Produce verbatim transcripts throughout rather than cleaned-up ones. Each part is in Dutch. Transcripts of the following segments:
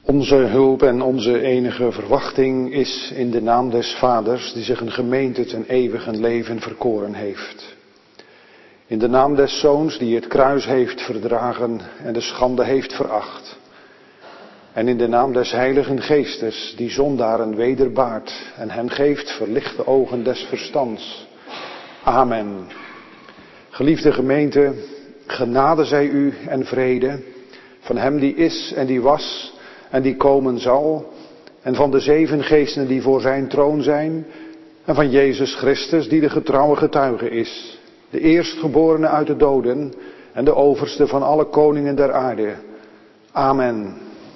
Onze hulp en onze enige verwachting is in de naam des Vaders, die zich een gemeente ten eeuwigen leven verkoren heeft. In de naam des Zoons, die het kruis heeft verdragen en de schande heeft veracht. En in de naam des Heiligen Geestes, die zondaren wederbaart en hen geeft verlichte ogen des verstands. Amen. Geliefde gemeente, genade zij u en vrede van hem die is en die was en die komen zal, en van de zeven geesten die voor zijn troon zijn, en van Jezus Christus die de getrouwe getuige is, de eerstgeborene uit de doden en de overste van alle koningen der aarde. Amen.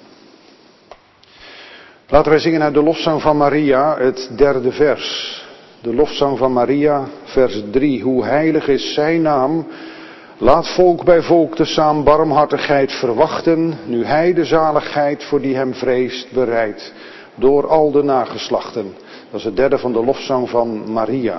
Laten wij zingen uit de lofzang van Maria, het derde vers. De lofzang van Maria, vers drie. Hoe heilig is zijn naam. Laat volk bij volk tezaam barmhartigheid verwachten, nu hij de zaligheid voor die hem vreest bereidt, door al de nageslachten. Dat is het derde van de lofzang van Maria.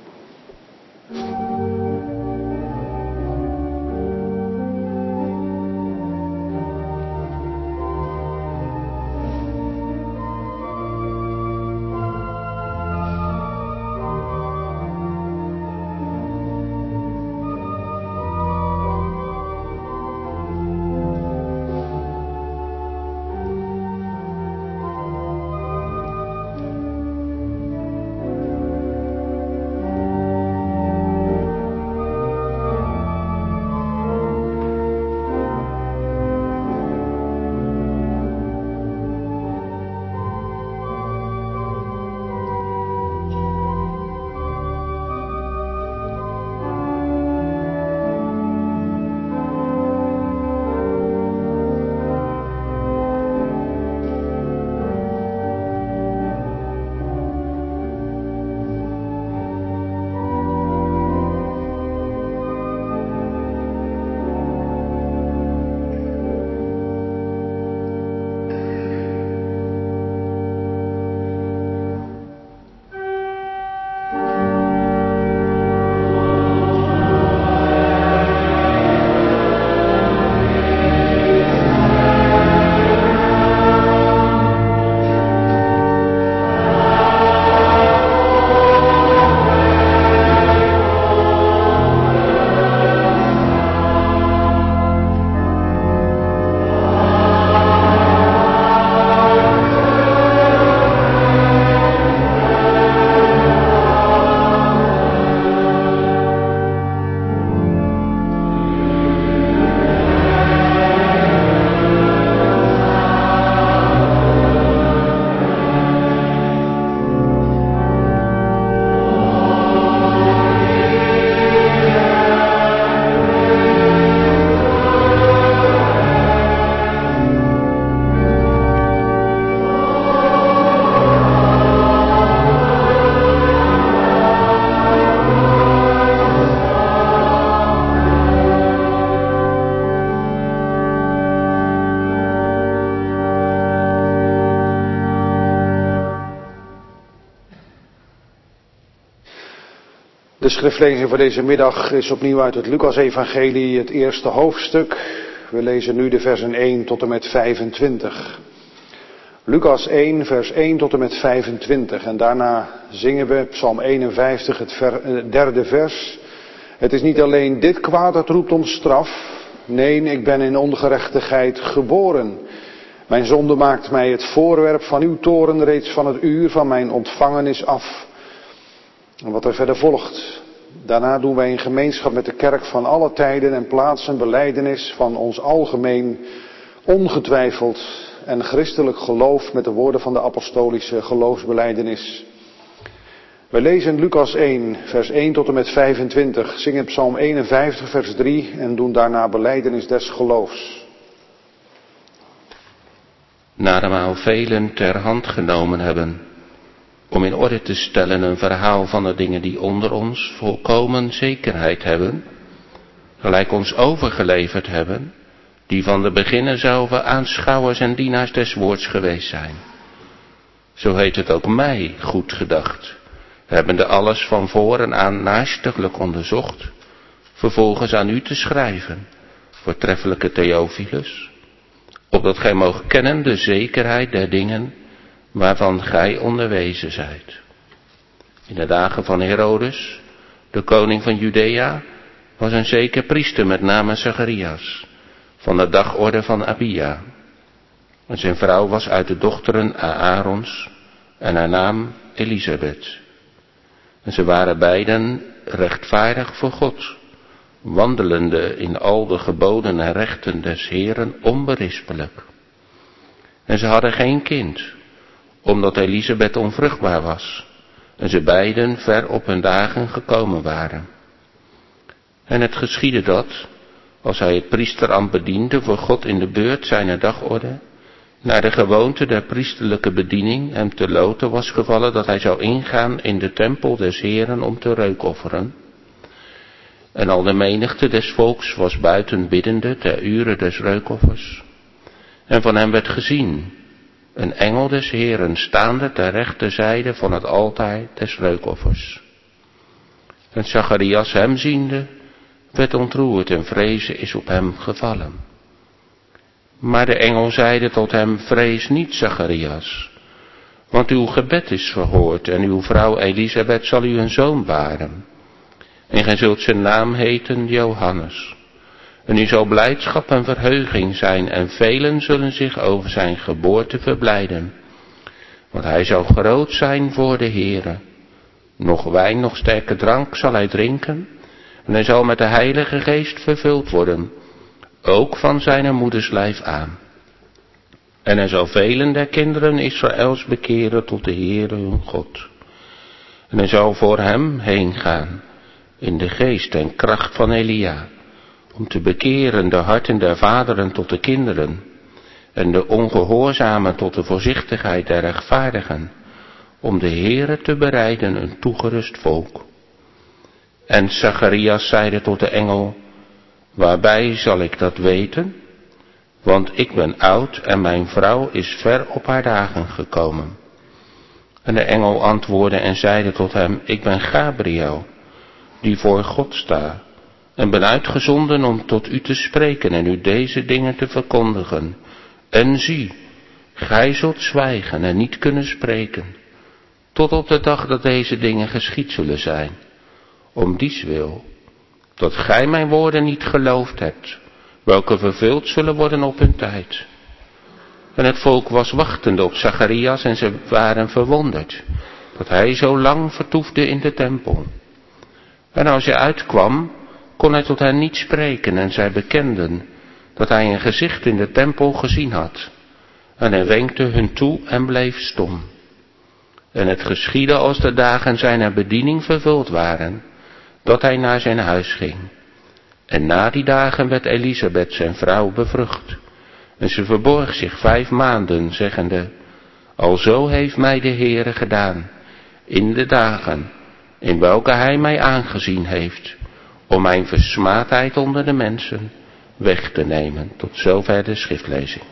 De schriftlezing voor deze middag is opnieuw uit het Lucas-evangelie, het eerste hoofdstuk. We lezen nu de versen één tot en met vijfentwintig. Lucas één, vers één tot en met vijfentwintig. En daarna zingen we Psalm eenenvijftig, het, ver, het derde vers. Het is niet alleen dit kwaad dat roept om straf. Nee, ik ben in ongerechtigheid geboren. Mijn zonde maakt mij het voorwerp van uw toorn reeds van het uur van mijn ontvangenis af. En wat er verder volgt. Daarna doen wij in gemeenschap met de kerk van alle tijden en plaatsen belijdenis van ons algemeen, ongetwijfeld en christelijk geloof met de woorden van de apostolische geloofsbelijdenis. Wij lezen Lucas één, vers één tot en met vijfentwintig, zingen Psalm eenenvijftig, vers drie en doen daarna belijdenis des geloofs. Naarmaal velen ter hand genomen hebben, om in orde te stellen een verhaal van de dingen die onder ons volkomen zekerheid hebben, gelijk ons overgeleverd hebben, die van de beginnen zouden aanschouwers en dienaars des woords geweest zijn. Zo heet het ook mij goed gedacht, hebbende alles van voren aan naarstiglijk onderzocht, vervolgens aan u te schrijven, voortreffelijke Theophilus, opdat gij moogt kennen de zekerheid der dingen waarvan gij onderwezen zijt. In de dagen van Herodes, de koning van Judea, was een zeker priester met name Zacharias, van de dagorde van Abia. En zijn vrouw was uit de dochteren Aarons en haar naam Elisabeth. En ze waren beiden rechtvaardig voor God, wandelende in al de geboden en rechten des Heeren onberispelijk. En ze hadden geen kind, omdat Elisabeth onvruchtbaar was, en ze beiden ver op hun dagen gekomen waren. En het geschiedde dat, als hij het priesterambt bediende voor God in de beurt zijner dagorde, naar de gewoonte der priesterlijke bediening hem te loten was gevallen dat hij zou ingaan in de tempel des Heeren om te reukofferen. En al de menigte des volks was buiten biddende ter ure des reukoffers. En van hem werd gezien een engel des Heeren staande ter rechterzijde van het altaar des reukoffers. En Zacharias hem ziende, werd ontroerd en vrezen is op hem gevallen. Maar de engel zeide tot hem, vrees niet, Zacharias, want uw gebed is verhoord en uw vrouw Elisabeth zal u een zoon baren. En gij zult zijn naam heten Johannes. En u zal blijdschap en verheuging zijn en velen zullen zich over zijn geboorte verblijden. Want hij zal groot zijn voor de Heere. Nog wijn, nog sterke drank zal hij drinken en hij zal met de Heilige Geest vervuld worden, ook van zijn moeders lijf aan. En hij zal velen der kinderen Israëls bekeren tot de Heere hun God. En hij zal voor hem heen gaan in de geest en kracht van Elia, om te bekeren de harten der vaderen tot de kinderen en de ongehoorzamen tot de voorzichtigheid der rechtvaardigen, om de Heere te bereiden een toegerust volk. En Zacharias zeide tot de engel, waarbij zal ik dat weten? Want ik ben oud en mijn vrouw is ver op haar dagen gekomen. En de engel antwoordde en zeide tot hem, ik ben Gabriel, die voor God sta, en ben uitgezonden om tot u te spreken en u deze dingen te verkondigen. En zie, gij zult zwijgen en niet kunnen spreken, tot op de dag dat deze dingen geschied zullen zijn, om dies wil, dat gij mijn woorden niet geloofd hebt, welke vervuld zullen worden op hun tijd. En het volk was wachtende op Zacharias en ze waren verwonderd, dat hij zo lang vertoefde in de tempel. En als hij uitkwam, kon hij tot hen niet spreken en zij bekenden dat hij een gezicht in de tempel gezien had. En hij wenkte hun toe en bleef stom. En het geschiedde als de dagen zijner bediening vervuld waren, dat hij naar zijn huis ging. En na die dagen werd Elisabeth zijn vrouw bevrucht. En ze verborg zich vijf maanden, zeggende, alzo heeft mij de Heere gedaan, in de dagen in welke hij mij aangezien heeft, om mijn versmaadheid onder de mensen weg te nemen. Tot zover de schriftlezing.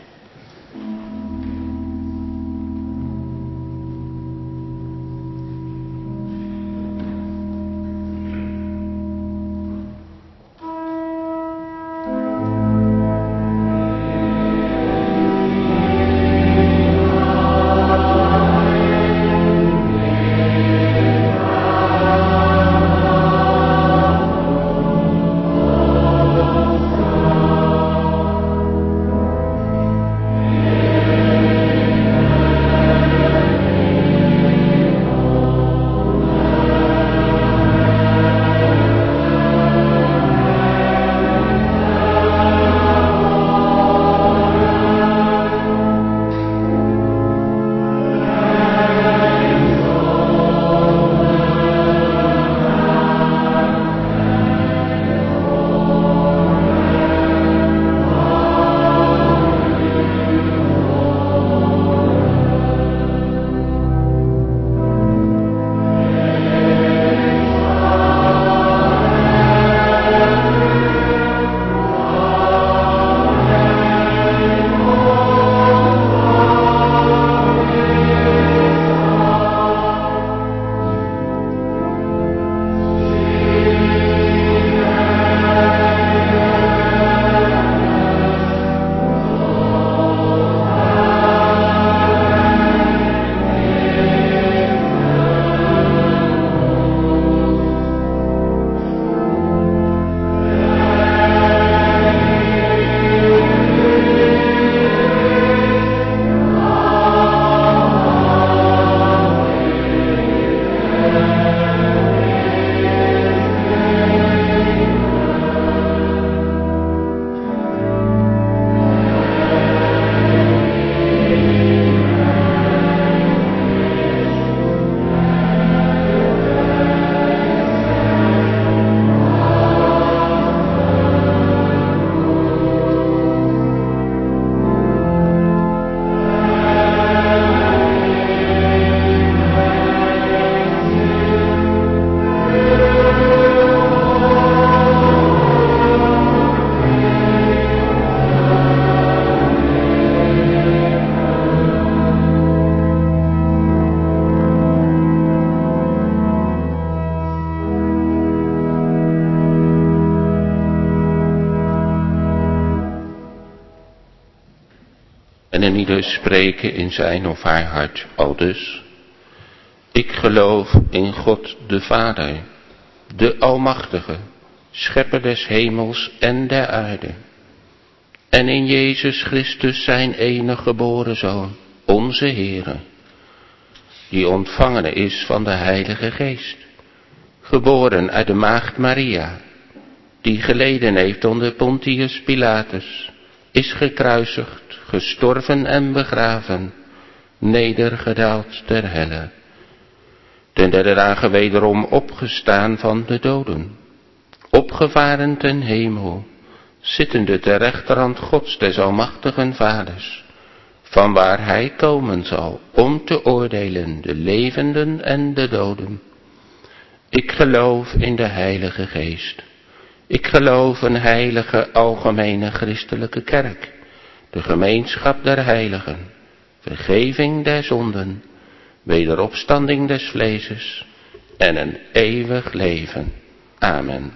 en een ieder spreken in zijn of haar hart aldus. Ik geloof in God de Vader, de Almachtige, schepper des hemels en der aarde. En in Jezus Christus zijn enige geboren Zoon, onze Heere, die ontvangen is van de Heilige Geest, geboren uit de maagd Maria, die geleden heeft onder Pontius Pilatus, is gekruisigd, gestorven en begraven, nedergedaald ter helle, ten derde dagen wederom opgestaan van de doden, opgevaren ten hemel, zittende ter rechterhand Gods des almachtigen Vaders, vanwaar hij komen zal om te oordelen de levenden en de doden. Ik geloof in de Heilige Geest. Ik geloof een heilige algemene christelijke kerk, de gemeenschap der heiligen, vergeving der zonden, wederopstanding des vleeses en een eeuwig leven. Amen.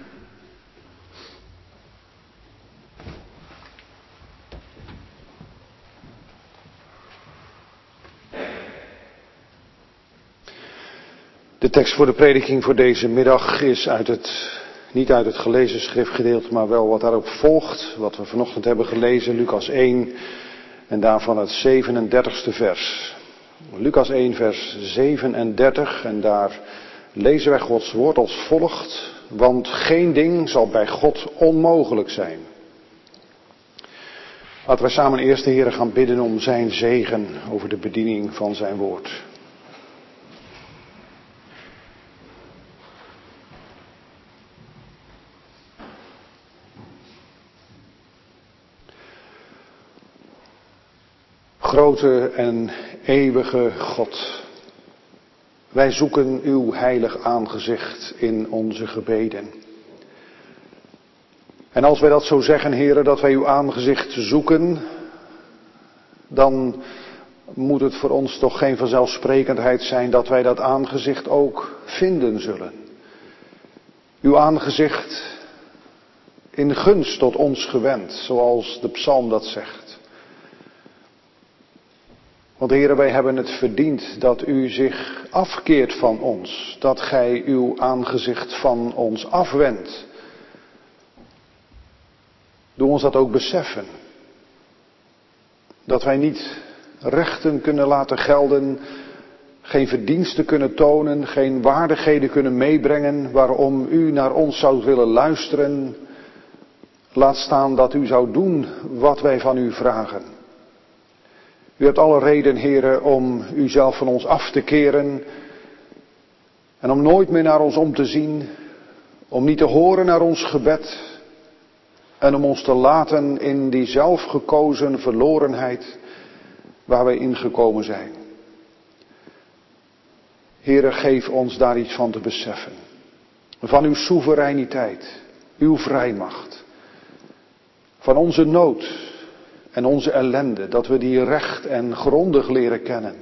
De tekst voor de prediking voor deze middag is uit het, niet uit het gelezen schriftgedeelte, maar wel wat daarop volgt, wat we vanochtend hebben gelezen, Lucas één en daarvan het zevenendertigste vers. Lucas één vers zevenendertig en daar lezen wij Gods woord als volgt, want geen ding zal bij God onmogelijk zijn. Laten wij samen eerst de Heere gaan bidden om zijn zegen over de bediening van zijn woord. Grote en eeuwige God, wij zoeken uw heilig aangezicht in onze gebeden. En als wij dat zo zeggen, Heere, dat wij uw aangezicht zoeken, dan moet het voor ons toch geen vanzelfsprekendheid zijn dat wij dat aangezicht ook vinden zullen. Uw aangezicht in gunst tot ons gewend, zoals de psalm dat zegt. Want Heere, wij hebben het verdiend dat u zich afkeert van ons, dat gij uw aangezicht van ons afwendt. Doe ons dat ook beseffen. Dat wij niet rechten kunnen laten gelden, geen verdiensten kunnen tonen, geen waardigheden kunnen meebrengen waarom u naar ons zou willen luisteren. Laat staan dat u zou doen wat wij van u vragen. U hebt alle reden, Heere, om uzelf van ons af te keren en om nooit meer naar ons om te zien, om niet te horen naar ons gebed en om ons te laten in die zelfgekozen verlorenheid waar wij ingekomen zijn. Heere, geef ons daar iets van te beseffen. Van uw soevereiniteit, uw vrijmacht, van onze nood en onze ellende, dat we die recht en grondig leren kennen.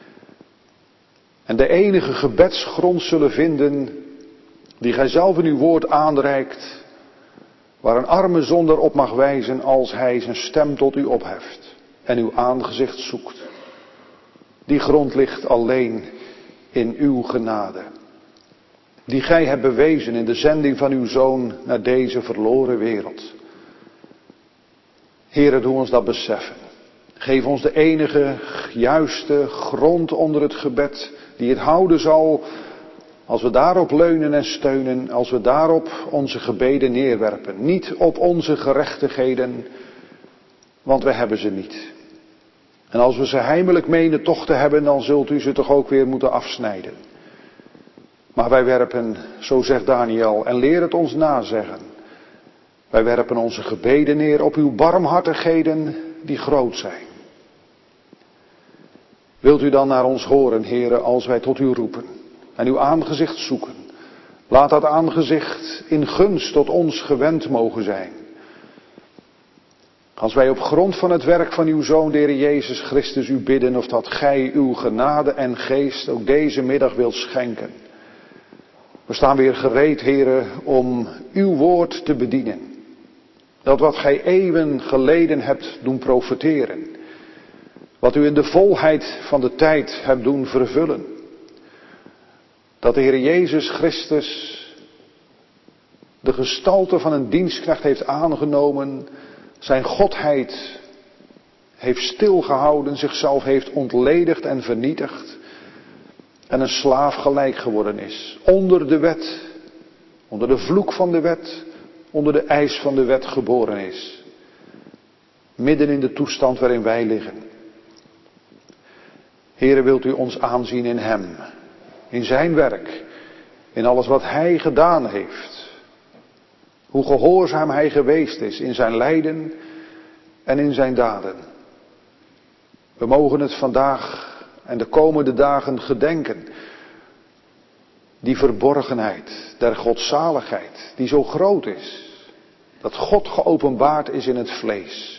En de enige gebedsgrond zullen vinden die gij zelf in uw woord aanreikt, waar een arme zondaar op mag wijzen als hij zijn stem tot u opheft en uw aangezicht zoekt. Die grond ligt alleen in uw genade, die gij hebt bewezen in de zending van uw Zoon naar deze verloren wereld. Heere, doe ons dat beseffen. Geef ons de enige juiste grond onder het gebed die het houden zal als we daarop leunen en steunen, als we daarop onze gebeden neerwerpen. Niet op onze gerechtigheden, want we hebben ze niet. En als we ze heimelijk menen toch te hebben, dan zult u ze toch ook weer moeten afsnijden. Maar wij werpen, zo zegt Daniel, en leer het ons nazeggen. Wij werpen onze gebeden neer op uw barmhartigheden die groot zijn. Wilt u dan naar ons horen, Heere, als wij tot u roepen en uw aangezicht zoeken? Laat dat aangezicht in gunst tot ons gewend mogen zijn. Als wij op grond van het werk van uw Zoon, de Heer Jezus Christus, u bidden of dat gij uw genade en geest ook deze middag wilt schenken. We staan weer gereed, Heere, om uw woord te bedienen. Dat wat gij eeuwen geleden hebt doen profeteren, Wat u in de volheid van de tijd hebt doen vervullen. Dat de Heer Jezus Christus de gestalte van een dienstknecht heeft aangenomen, zijn godheid heeft stilgehouden, zichzelf heeft ontledigd en vernietigd en een slaaf gelijk geworden is. Onder de wet, onder de vloek van de wet, onder de eis van de wet geboren is. Midden in de toestand waarin wij liggen. Heere, wilt u ons aanzien in hem, in zijn werk, in alles wat hij gedaan heeft. Hoe gehoorzaam hij geweest is in zijn lijden en in zijn daden. We mogen het vandaag en de komende dagen gedenken. Die verborgenheid der godzaligheid die zo groot is. Dat God geopenbaard is in het vlees.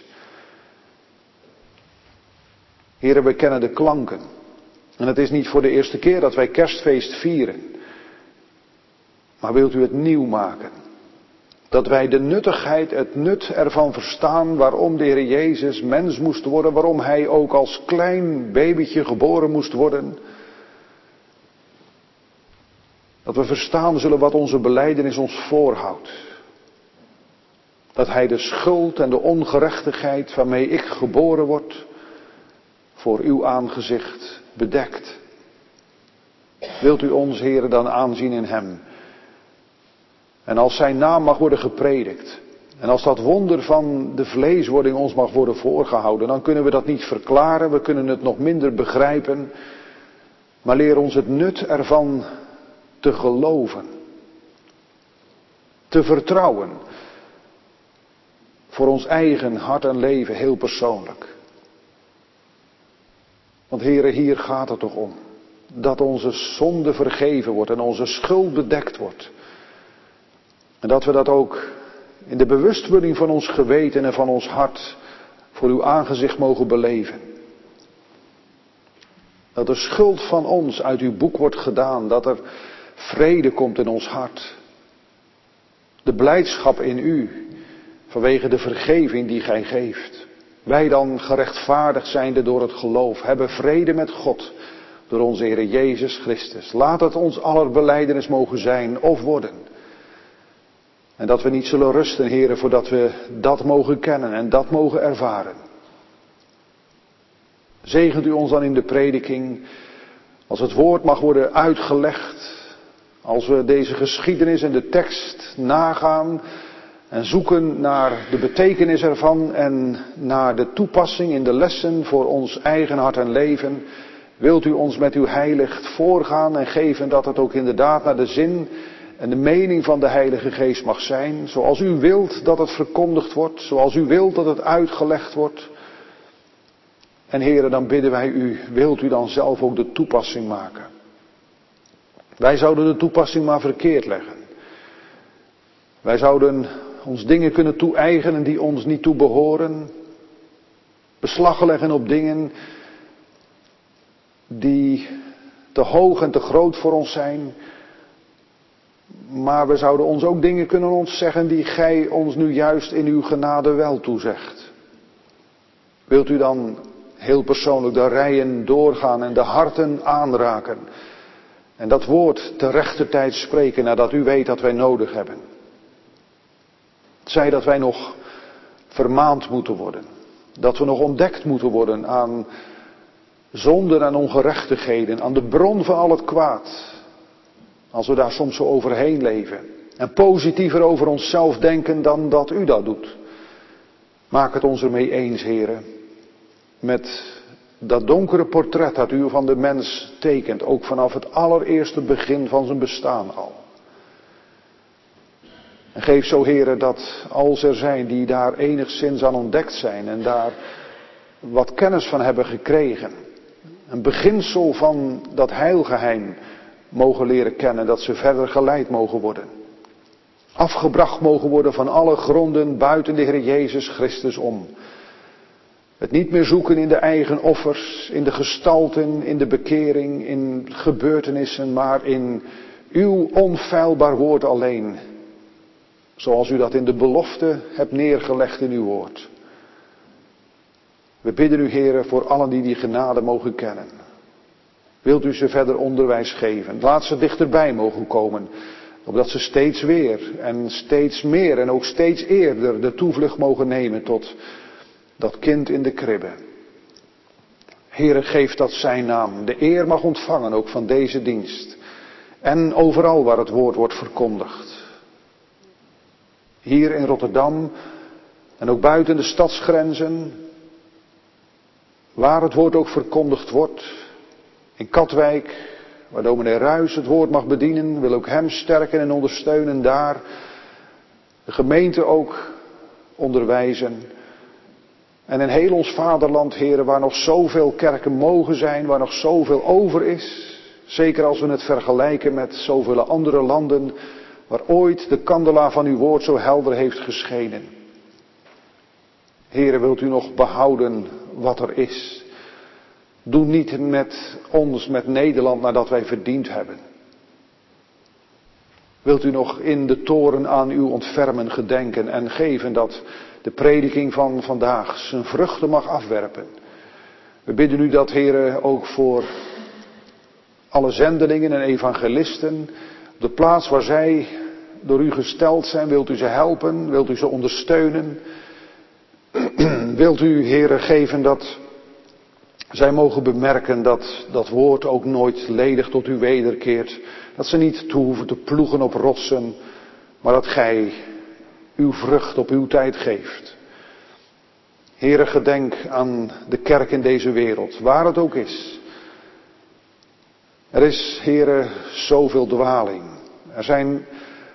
Heren, we kennen de klanken. En het is niet voor de eerste keer dat wij kerstfeest vieren. Maar wilt u het nieuw maken? Dat wij de nuttigheid, het nut ervan verstaan waarom de Heer Jezus mens moest worden. Waarom hij ook als klein babytje geboren moest worden. Dat we verstaan zullen wat onze belijdenis ons voorhoudt. Dat hij de schuld en de ongerechtigheid waarmee ik geboren word, voor uw aangezicht bedekt. Wilt u ons, Heere, dan aanzien in hem? En als zijn naam mag worden gepredikt, en als dat wonder van de vleeswording ons mag worden voorgehouden, dan kunnen we dat niet verklaren, we kunnen het nog minder begrijpen, maar leer ons het nut ervan te geloven, te vertrouwen, voor ons eigen hart en leven heel persoonlijk. Want Heere, hier gaat het toch om, dat onze zonde vergeven wordt en onze schuld bedekt wordt. En dat we dat ook in de bewustwording van ons geweten en van ons hart voor uw aangezicht mogen beleven. Dat de schuld van ons uit uw boek wordt gedaan, dat er vrede komt in ons hart. De blijdschap in u, vanwege de vergeving die gij geeft. Wij dan gerechtvaardigd zijnde door het geloof, hebben vrede met God door onze Heer Jezus Christus. Laat het ons aller belijdenis mogen zijn of worden. En dat we niet zullen rusten, Heere, voordat we dat mogen kennen en dat mogen ervaren. Zegent u ons dan in de prediking, als het woord mag worden uitgelegd, als we deze geschiedenis en de tekst nagaan en zoeken naar de betekenis ervan en naar de toepassing in de lessen voor ons eigen hart en leven. Wilt u ons met uw heilig voorgaan en geven dat het ook inderdaad naar de zin en de mening van de Heilige Geest mag zijn, zoals u wilt dat het verkondigd wordt, zoals u wilt dat het uitgelegd wordt. En Heere, dan bidden wij u, wilt u dan zelf ook de toepassing maken? Wij zouden de toepassing maar verkeerd leggen. Wij zouden ons dingen kunnen toe-eigenen die ons niet toe behoren. Beslag leggen op dingen die te hoog en te groot voor ons zijn. Maar we zouden ons ook dingen kunnen ontzeggen die gij ons nu juist in uw genade wel toezegt. Wilt u dan heel persoonlijk de rijen doorgaan en de harten aanraken. En dat woord te rechter tijd spreken nadat u weet dat wij nodig hebben. Het zij dat wij nog vermaand moeten worden. Dat we nog ontdekt moeten worden aan zonden en ongerechtigheden. Aan de bron van al het kwaad. Als we daar soms zo overheen leven. En positiever over onszelf denken dan dat u dat doet. Maak het ons ermee eens, Heere. Met dat donkere portret dat u van de mens tekent. Ook vanaf het allereerste begin van zijn bestaan al. En geef zo, Heere, dat als er zijn die daar enigszins aan ontdekt zijn. En daar wat kennis van hebben gekregen. Een beginsel van dat heilgeheim mogen leren kennen, dat ze verder geleid mogen worden. Afgebracht mogen worden van alle gronden buiten de Heer Jezus Christus om. Het niet meer zoeken in de eigen offers, in de gestalten, in de bekering, in gebeurtenissen, maar in uw onfeilbaar woord alleen. Zoals u dat in de belofte hebt neergelegd in uw woord. We bidden u, Heere, voor allen die die genade mogen kennen. Wilt u ze verder onderwijs geven. Laat ze dichterbij mogen komen. Opdat ze steeds weer en steeds meer en ook steeds eerder de toevlucht mogen nemen tot dat kind in de kribbe. Heere, geef dat zijn naam de eer mag ontvangen ook van deze dienst. En overal waar het woord wordt verkondigd. Hier in Rotterdam en ook buiten de stadsgrenzen. Waar het woord ook verkondigd wordt. In Katwijk, waar dominee Ruijs het woord mag bedienen, wil ook hem sterken en ondersteunen daar. De gemeente ook onderwijzen. En in heel ons vaderland, heren, waar nog zoveel kerken mogen zijn, waar nog zoveel over is. Zeker als we het vergelijken met zoveel andere landen, waar ooit de kandelaar van uw woord zo helder heeft geschenen. Heren, wilt u nog behouden wat er is. Doe niet met ons, met Nederland, nadat wij verdiend hebben. Wilt u nog in de toren aan uw ontfermen gedenken en geven dat de prediking van vandaag zijn vruchten mag afwerpen. We bidden u dat, heren, ook voor alle zendelingen en evangelisten. Op de plaats waar zij door u gesteld zijn, wilt u ze helpen, wilt u ze ondersteunen. Wilt u, heren, geven dat zij mogen bemerken dat dat woord ook nooit ledig tot u wederkeert. Dat ze niet toe hoeven te ploegen op rotsen, maar dat gij uw vrucht op uw tijd geeft. Heere, gedenk aan de kerk in deze wereld, waar het ook is. Er is, Heere, zoveel dwaling. Er zijn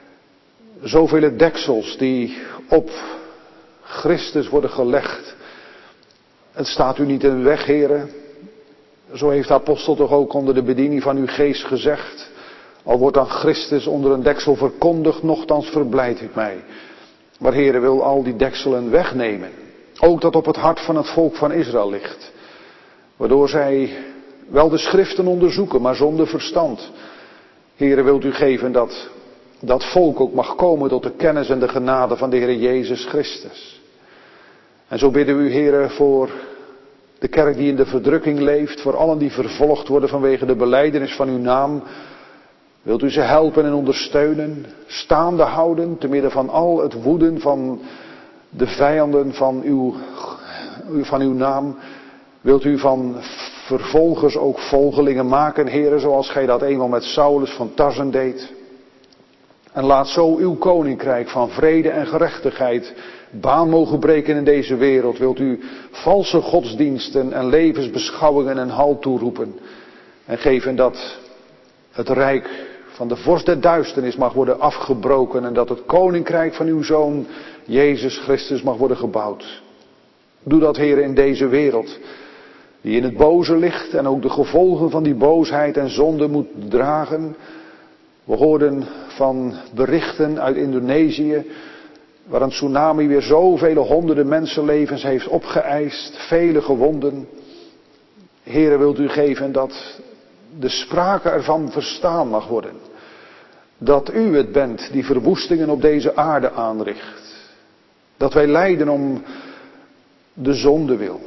zoveel deksels die op Christus worden gelegd. Het staat u niet in de weg, Heere. Zo heeft de apostel toch ook onder de bediening van uw geest gezegd. Al wordt dan Christus onder een deksel verkondigd, nochtans verblijd ik mij. Maar Heere wil al die dekselen wegnemen. Ook dat op het hart van het volk van Israël ligt. Waardoor zij wel de schriften onderzoeken, maar zonder verstand. Heere, wilt u geven dat dat volk ook mag komen tot de kennis en de genade van de Heer Jezus Christus. En zo bidden we u, Heere, voor de kerk die in de verdrukking leeft, voor allen die vervolgd worden vanwege de belijdenis van uw naam. Wilt u ze helpen en ondersteunen, staande houden, te midden van al het woeden van de vijanden van uw, van uw naam. Wilt u van vervolgers ook volgelingen maken, Heere, zoals gij dat eenmaal met Saulus van Tarsen deed. En laat zo uw koninkrijk van vrede en gerechtigheid baan mogen breken in deze wereld. Wilt u valse godsdiensten en levensbeschouwingen een halt toeroepen. En geven dat het rijk van de vorst der duisternis mag worden afgebroken. En dat het koninkrijk van uw Zoon Jezus Christus mag worden gebouwd. Doe dat, Heer, in deze wereld. Die in het boze ligt en ook de gevolgen van die boosheid en zonde moet dragen. We hoorden van berichten uit Indonesië, waar een tsunami weer zoveel honderden mensenlevens heeft opgeëist, vele gewonden. Heere, wilt u geven dat de sprake ervan verstaan mag worden. Dat u het bent die verwoestingen op deze aarde aanricht. Dat wij lijden om de zonde wil.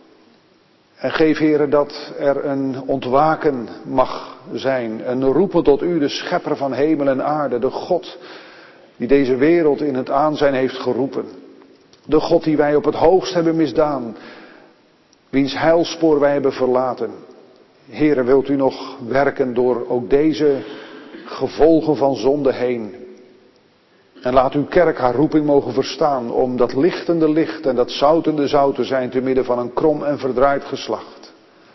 En geef, Heere, dat er een ontwaken mag zijn. Een roepen tot u, de schepper van hemel en aarde. De God die deze wereld in het aanzijn heeft geroepen. De God die wij op het hoogst hebben misdaan. Wiens heilspoor wij hebben verlaten. Heere, wilt u nog werken door ook deze gevolgen van zonde heen. En laat uw kerk haar roeping mogen verstaan om dat lichtende licht en dat zoutende zout te zijn te midden van een krom en verdraaid geslacht.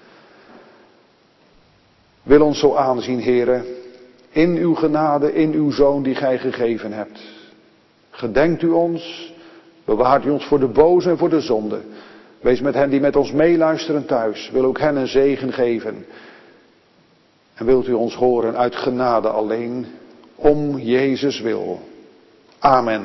Wil ons zo aanzien, Heere, in uw genade, in uw Zoon die gij gegeven hebt. Gedenkt u ons, bewaart u ons voor de boze en voor de zonde. Wees met hen die met ons meeluisteren thuis, wil ook hen een zegen geven. En wilt u ons horen uit genade alleen, om Jezus wil. Amen.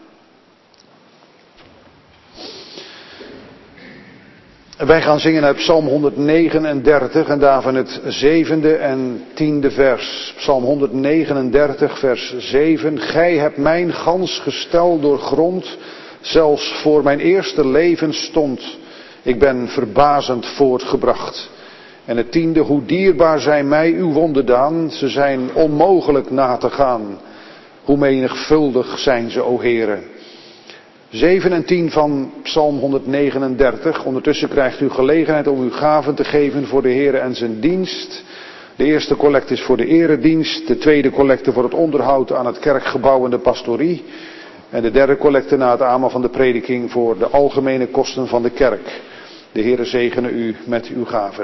Wij gaan zingen uit Psalm honderdnegenendertig en daarvan het zevende en tiende vers. Psalm honderdnegenendertig vers zeven. Gij hebt mijn gans gestel doorgrond, zelfs voor mijn eerste leven stond. Ik ben verbazend voortgebracht. En het tiende, hoe dierbaar zijn mij uw wonderdaan. Ze zijn onmogelijk na te gaan. Hoe menigvuldig zijn ze, o Heere. zeven en tien van Psalm honderdnegenendertig. Ondertussen krijgt u gelegenheid om uw gaven te geven voor de Heere en zijn dienst. De eerste collecte is voor de eredienst. De tweede collecte voor het onderhoud aan het kerkgebouw en de pastorie. En de derde collecte na het amen van de prediking voor de algemene kosten van de kerk. De Heere zegene u met uw gaven.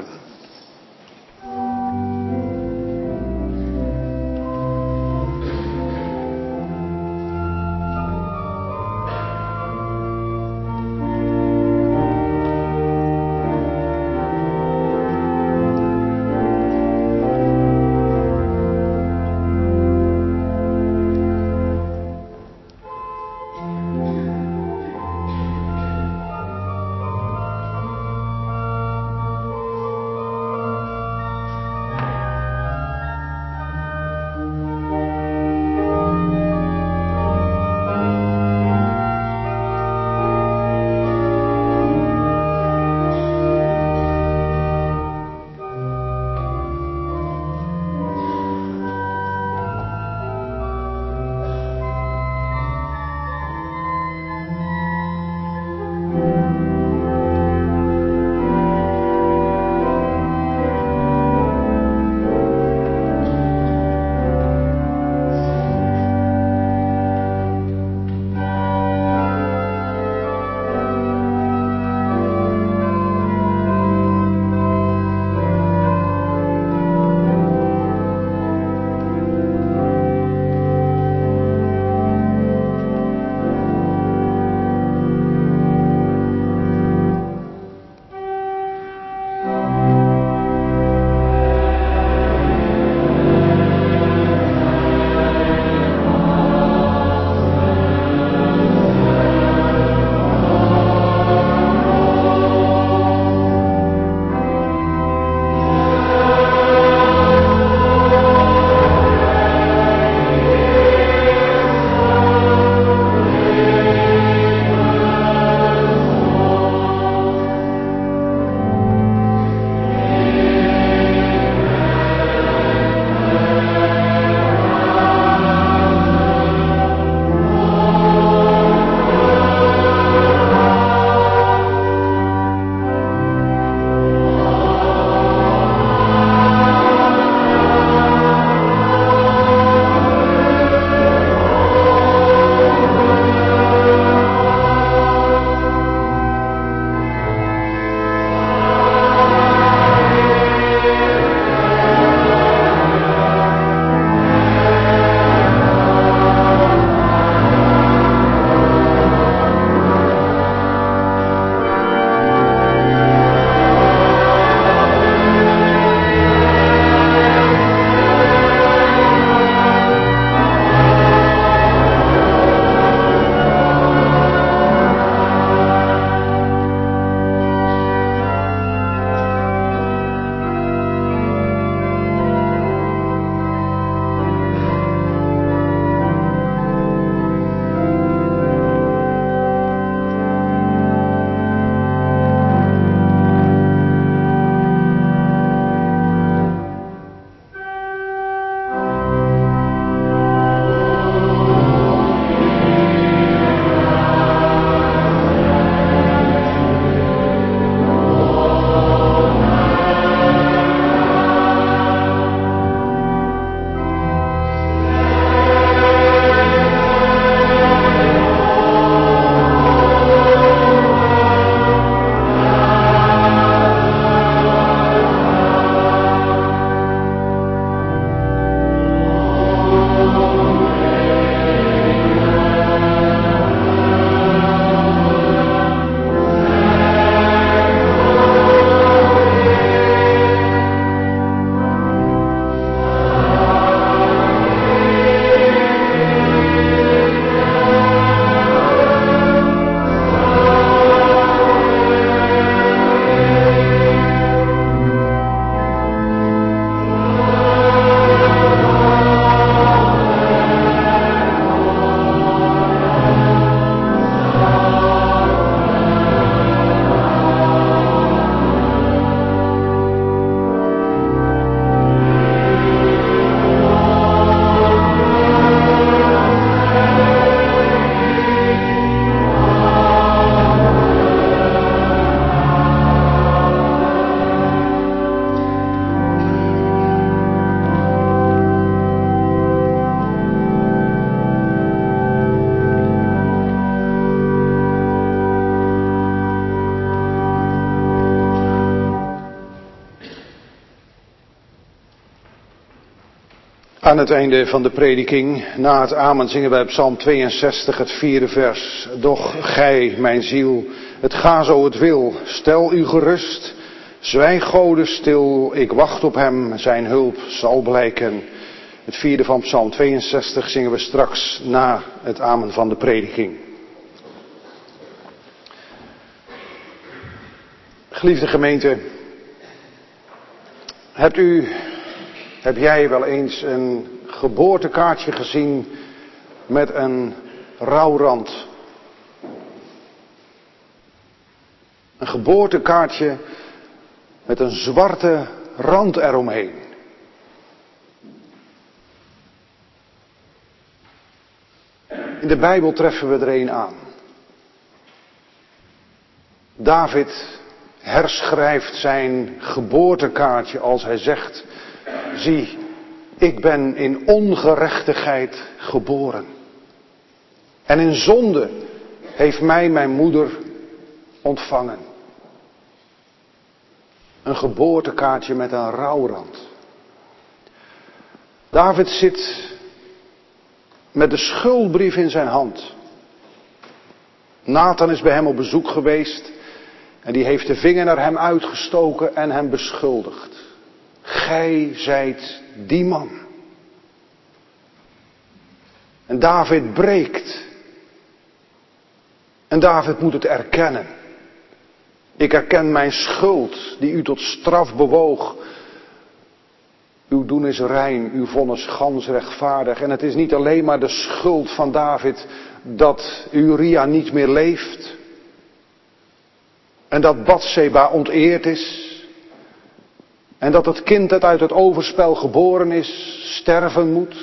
Aan het einde van de prediking, na het amen, zingen wij op Psalm tweeënzestig, het vierde vers. Doch gij, mijn ziel, het ga zo het wil, stel u gerust, zwijg Gode stil, ik wacht op hem, zijn hulp zal blijken. Het vierde van Psalm tweeënzestig zingen we straks na het amen van de prediking. Geliefde gemeente, hebt u, heb jij wel eens een geboortekaartje gezien met een rouwrand? Een geboortekaartje met een zwarte rand eromheen. In de Bijbel treffen we er een aan. David herschrijft zijn geboortekaartje als hij zegt: zie, ik ben in ongerechtigheid geboren. En in zonde heeft mij mijn moeder ontvangen. Een geboortekaartje met een rouwrand. David zit met de schuldbrief in zijn hand. Nathan is bij hem op bezoek geweest en die heeft de vinger naar hem uitgestoken en hem beschuldigd. Gij zijt die man. En David breekt. En David moet het erkennen. Ik erken mijn schuld die u tot straf bewoog. Uw doen is rein, uw vonnis gans rechtvaardig. En het is niet alleen maar de schuld van David dat Uria niet meer leeft. En dat Batseba onteerd is. En dat het kind dat uit het overspel geboren is, sterven moet.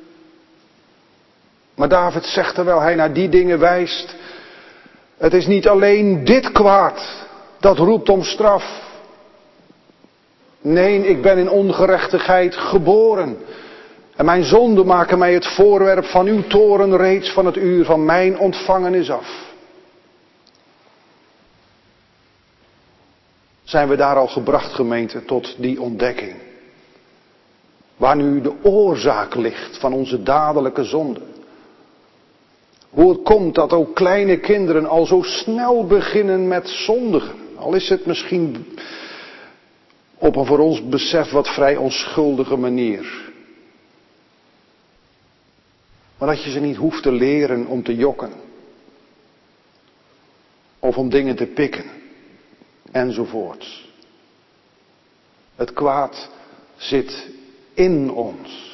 Maar David zegt terwijl hij naar die dingen wijst: het is niet alleen dit kwaad dat roept om straf. Nee, ik ben in ongerechtigheid geboren. En mijn zonden maken mij het voorwerp van uw toorn reeds van het uur van mijn ontvangenis af. Zijn we daar al gebracht, gemeente, tot die ontdekking? Waar nu de oorzaak ligt van onze dadelijke zonde. Hoe het komt dat ook kleine kinderen al zo snel beginnen met zondigen. Al is het misschien op een voor ons besef wat vrij onschuldige manier. Maar dat je ze niet hoeft te leren om te jokken. Of om dingen te pikken. Enzovoorts. Het kwaad zit in ons.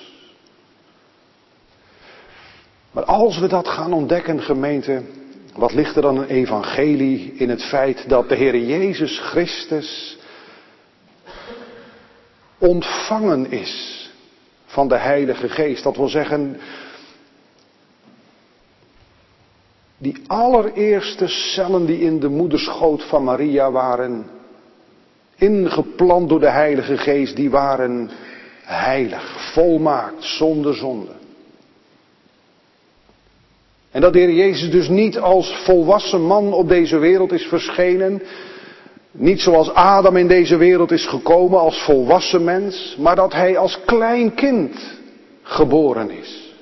Maar als we dat gaan ontdekken, gemeente, wat ligt er dan een evangelie in het feit dat de Heer Jezus Christus ontvangen is van de Heilige Geest. Dat wil zeggen, die allereerste cellen die in de moederschoot van Maria waren ingeplant door de Heilige Geest, die waren heilig, volmaakt, zonder zonde. En dat de Heer Jezus dus niet als volwassen man op deze wereld is verschenen, niet zoals Adam in deze wereld is gekomen als volwassen mens, maar dat hij als klein kind geboren is.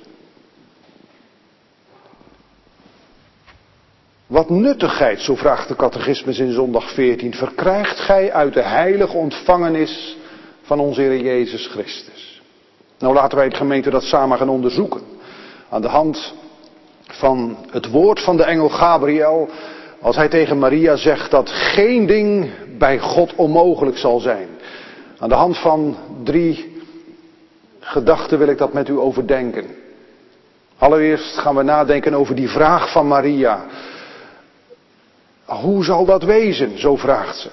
Wat nuttigheid, zo vraagt de catechismus in zondag veertien, verkrijgt gij uit de heilige ontvangenis van onze Heer Jezus Christus? Nou, laten wij het gemeente dat samen gaan onderzoeken. Aan de hand van het woord van de engel Gabriel, als hij tegen Maria zegt dat geen ding bij God onmogelijk zal zijn. Aan de hand van drie gedachten wil ik dat met u overdenken. Allereerst gaan we nadenken over die vraag van Maria. Hoe zal dat wezen? Zo vraagt ze.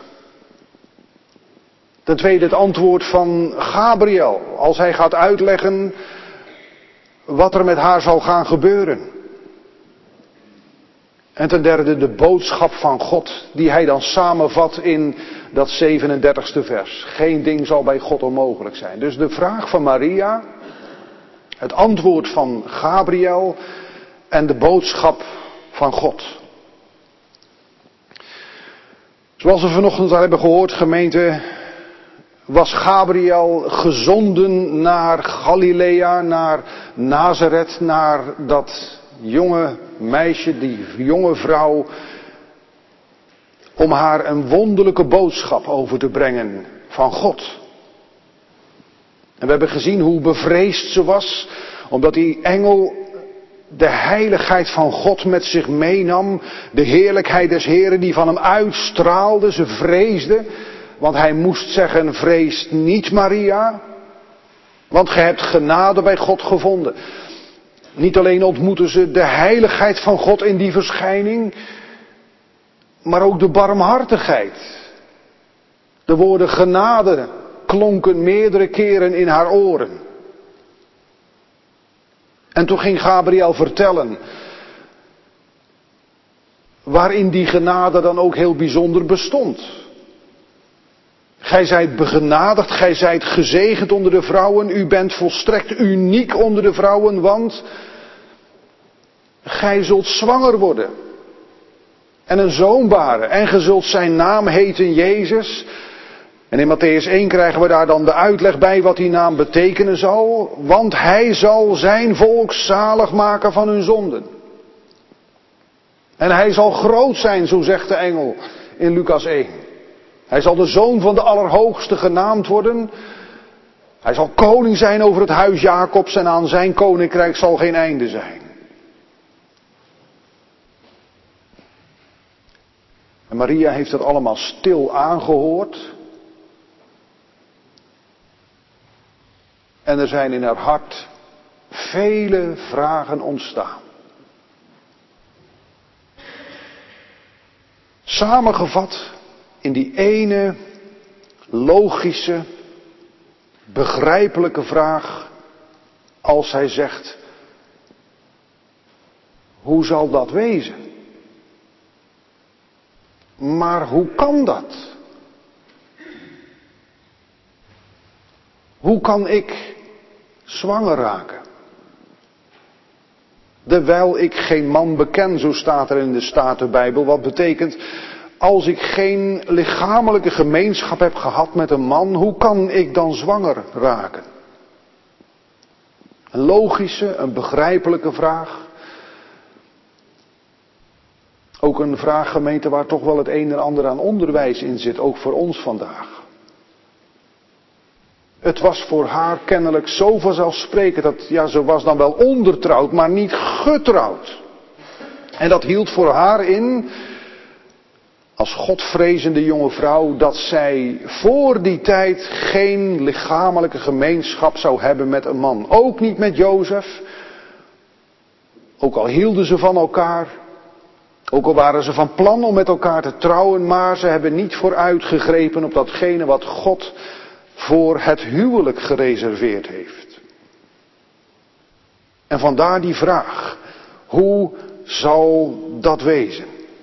Ten tweede het antwoord van Gabriel, als hij gaat uitleggen wat er met haar zal gaan gebeuren. En ten derde de boodschap van God, die hij dan samenvat in dat zevenendertigste vers. Geen ding zal bij God onmogelijk zijn. Dus de vraag van Maria, het antwoord van Gabriel en de boodschap van God. Zoals we vanochtend al hebben gehoord, gemeente, was Gabriel gezonden naar Galilea, naar Nazareth, naar dat jonge meisje, die jonge vrouw, om haar een wonderlijke boodschap over te brengen van God. En we hebben gezien hoe bevreesd ze was, omdat die engel de heiligheid van God met zich meenam, de heerlijkheid des Heren die van hem uitstraalde. Ze vreesde, want hij moest zeggen, vrees niet Maria, want gij hebt genade bij God gevonden. Niet alleen ontmoeten ze de heiligheid van God in die verschijning, maar ook de barmhartigheid. De woorden genade klonken meerdere keren in haar oren. En toen ging Gabriel vertellen, waarin die genade dan ook heel bijzonder bestond. Gij zijt begenadigd, gij zijt gezegend onder de vrouwen, u bent volstrekt uniek onder de vrouwen, want gij zult zwanger worden en een zoon baren en ge zult zijn naam heten Jezus. En in Mattheüs één krijgen we daar dan de uitleg bij wat die naam betekenen zal, want hij zal zijn volk zalig maken van hun zonden. En hij zal groot zijn, zo zegt de engel in Lucas één. Hij zal de zoon van de Allerhoogste genaamd worden. Hij zal koning zijn over het huis Jacobs en aan zijn koninkrijk zal geen einde zijn. En Maria heeft dat allemaal stil aangehoord. En er zijn in haar hart vele vragen ontstaan. Samengevat in die ene logische, begrijpelijke vraag, als hij zegt, hoe zal dat wezen? Maar hoe kan dat? Hoe kan ik zwanger raken? Terwijl ik geen man beken, zo staat er in de Statenbijbel. Wat betekent, als ik geen lichamelijke gemeenschap heb gehad met een man, hoe kan ik dan zwanger raken? Een logische, een begrijpelijke vraag. Ook een vraag, gemeente, waar toch wel het een en ander aan onderwijs in zit, ook voor ons vandaag. Het was voor haar kennelijk zo vanzelfsprekend dat, ja, ze was dan wel ondertrouwd, maar niet getrouwd. En dat hield voor haar in, als godvrezende jonge vrouw, dat zij voor die tijd geen lichamelijke gemeenschap zou hebben met een man. Ook niet met Jozef. Ook al hielden ze van elkaar. Ook al waren ze van plan om met elkaar te trouwen, maar ze hebben niet vooruitgegrepen op datgene wat God voor het huwelijk gereserveerd heeft. En vandaar die vraag, hoe zal dat wezen?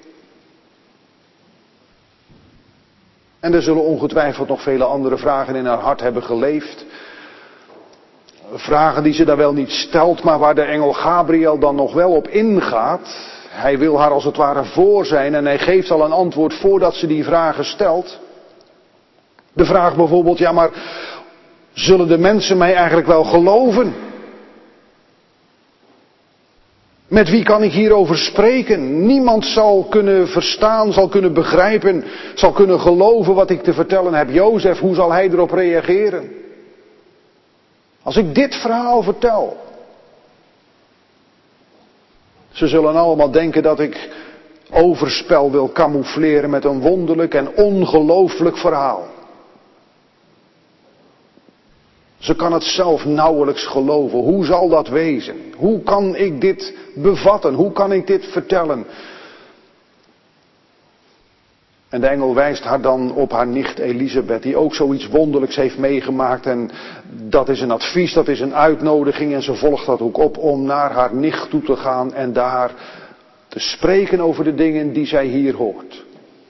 En er zullen ongetwijfeld nog vele andere vragen in haar hart hebben geleefd. Vragen die ze daar wel niet stelt, maar waar de engel Gabriel dan nog wel op ingaat. Hij wil haar als het ware voor zijn en hij geeft al een antwoord voordat ze die vragen stelt. De vraag bijvoorbeeld, ja maar, zullen de mensen mij eigenlijk wel geloven? Met wie kan ik hierover spreken? Niemand zal kunnen verstaan, zal kunnen begrijpen, zal kunnen geloven wat ik te vertellen heb. Jozef, hoe zal hij erop reageren? Als ik dit verhaal vertel. Ze zullen allemaal denken dat ik overspel wil camoufleren met een wonderlijk en ongelooflijk verhaal. Ze kan het zelf nauwelijks geloven. Hoe zal dat wezen? Hoe kan ik dit bevatten? Hoe kan ik dit vertellen? En de engel wijst haar dan op haar nicht Elisabeth, die ook zoiets wonderlijks heeft meegemaakt. En dat is een advies, dat is een uitnodiging. En ze volgt dat ook op om naar haar nicht toe te gaan en daar te spreken over de dingen die zij hier hoort.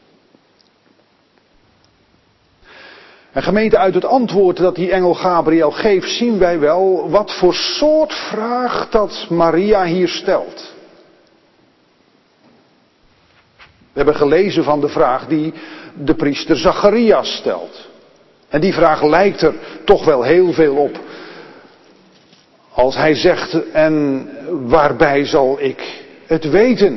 En gemeente, uit het antwoord dat die engel Gabriel geeft, zien wij wel wat voor soort vraag dat Maria hier stelt. We hebben gelezen van de vraag die de priester Zacharias stelt. En die vraag lijkt er toch wel heel veel op. Als hij zegt, en waarbij zal ik het weten?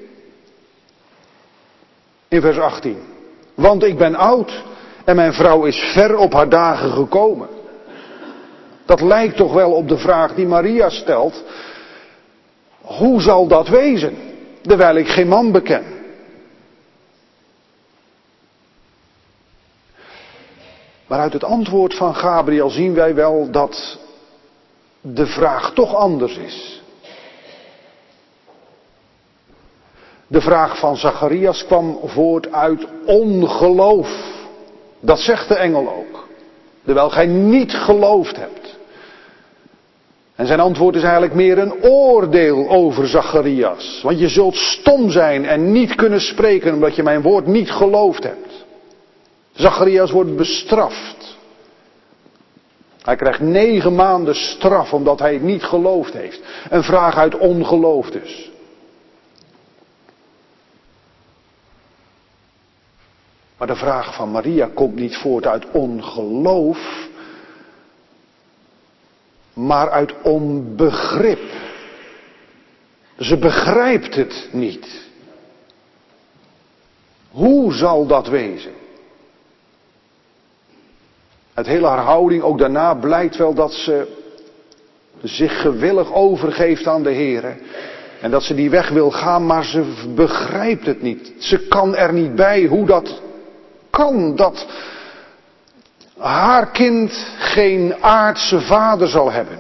In vers achttien. Want ik ben oud en mijn vrouw is ver op haar dagen gekomen. Dat lijkt toch wel op de vraag die Maria stelt. Hoe zal dat wezen, terwijl ik geen man beken? Maar uit het antwoord van Gabriel zien wij wel dat de vraag toch anders is. De vraag van Zacharias kwam voort uit ongeloof. Dat zegt de engel ook. Terwijl gij niet geloofd hebt. En zijn antwoord is eigenlijk meer een oordeel over Zacharias. Want je zult stom zijn en niet kunnen spreken omdat je mijn woord niet geloofd hebt. Zacharias wordt bestraft. Hij krijgt negen maanden straf omdat hij het niet geloofd heeft. Een vraag uit ongeloof dus. Maar de vraag van Maria komt niet voort uit ongeloof, maar uit onbegrip. Ze begrijpt het niet. Hoe zal dat wezen? Uit hele haar houding, ook daarna, blijkt wel dat ze zich gewillig overgeeft aan de Heere. En dat ze die weg wil gaan, maar ze begrijpt het niet. Ze kan er niet bij hoe dat kan, dat haar kind geen aardse vader zal hebben.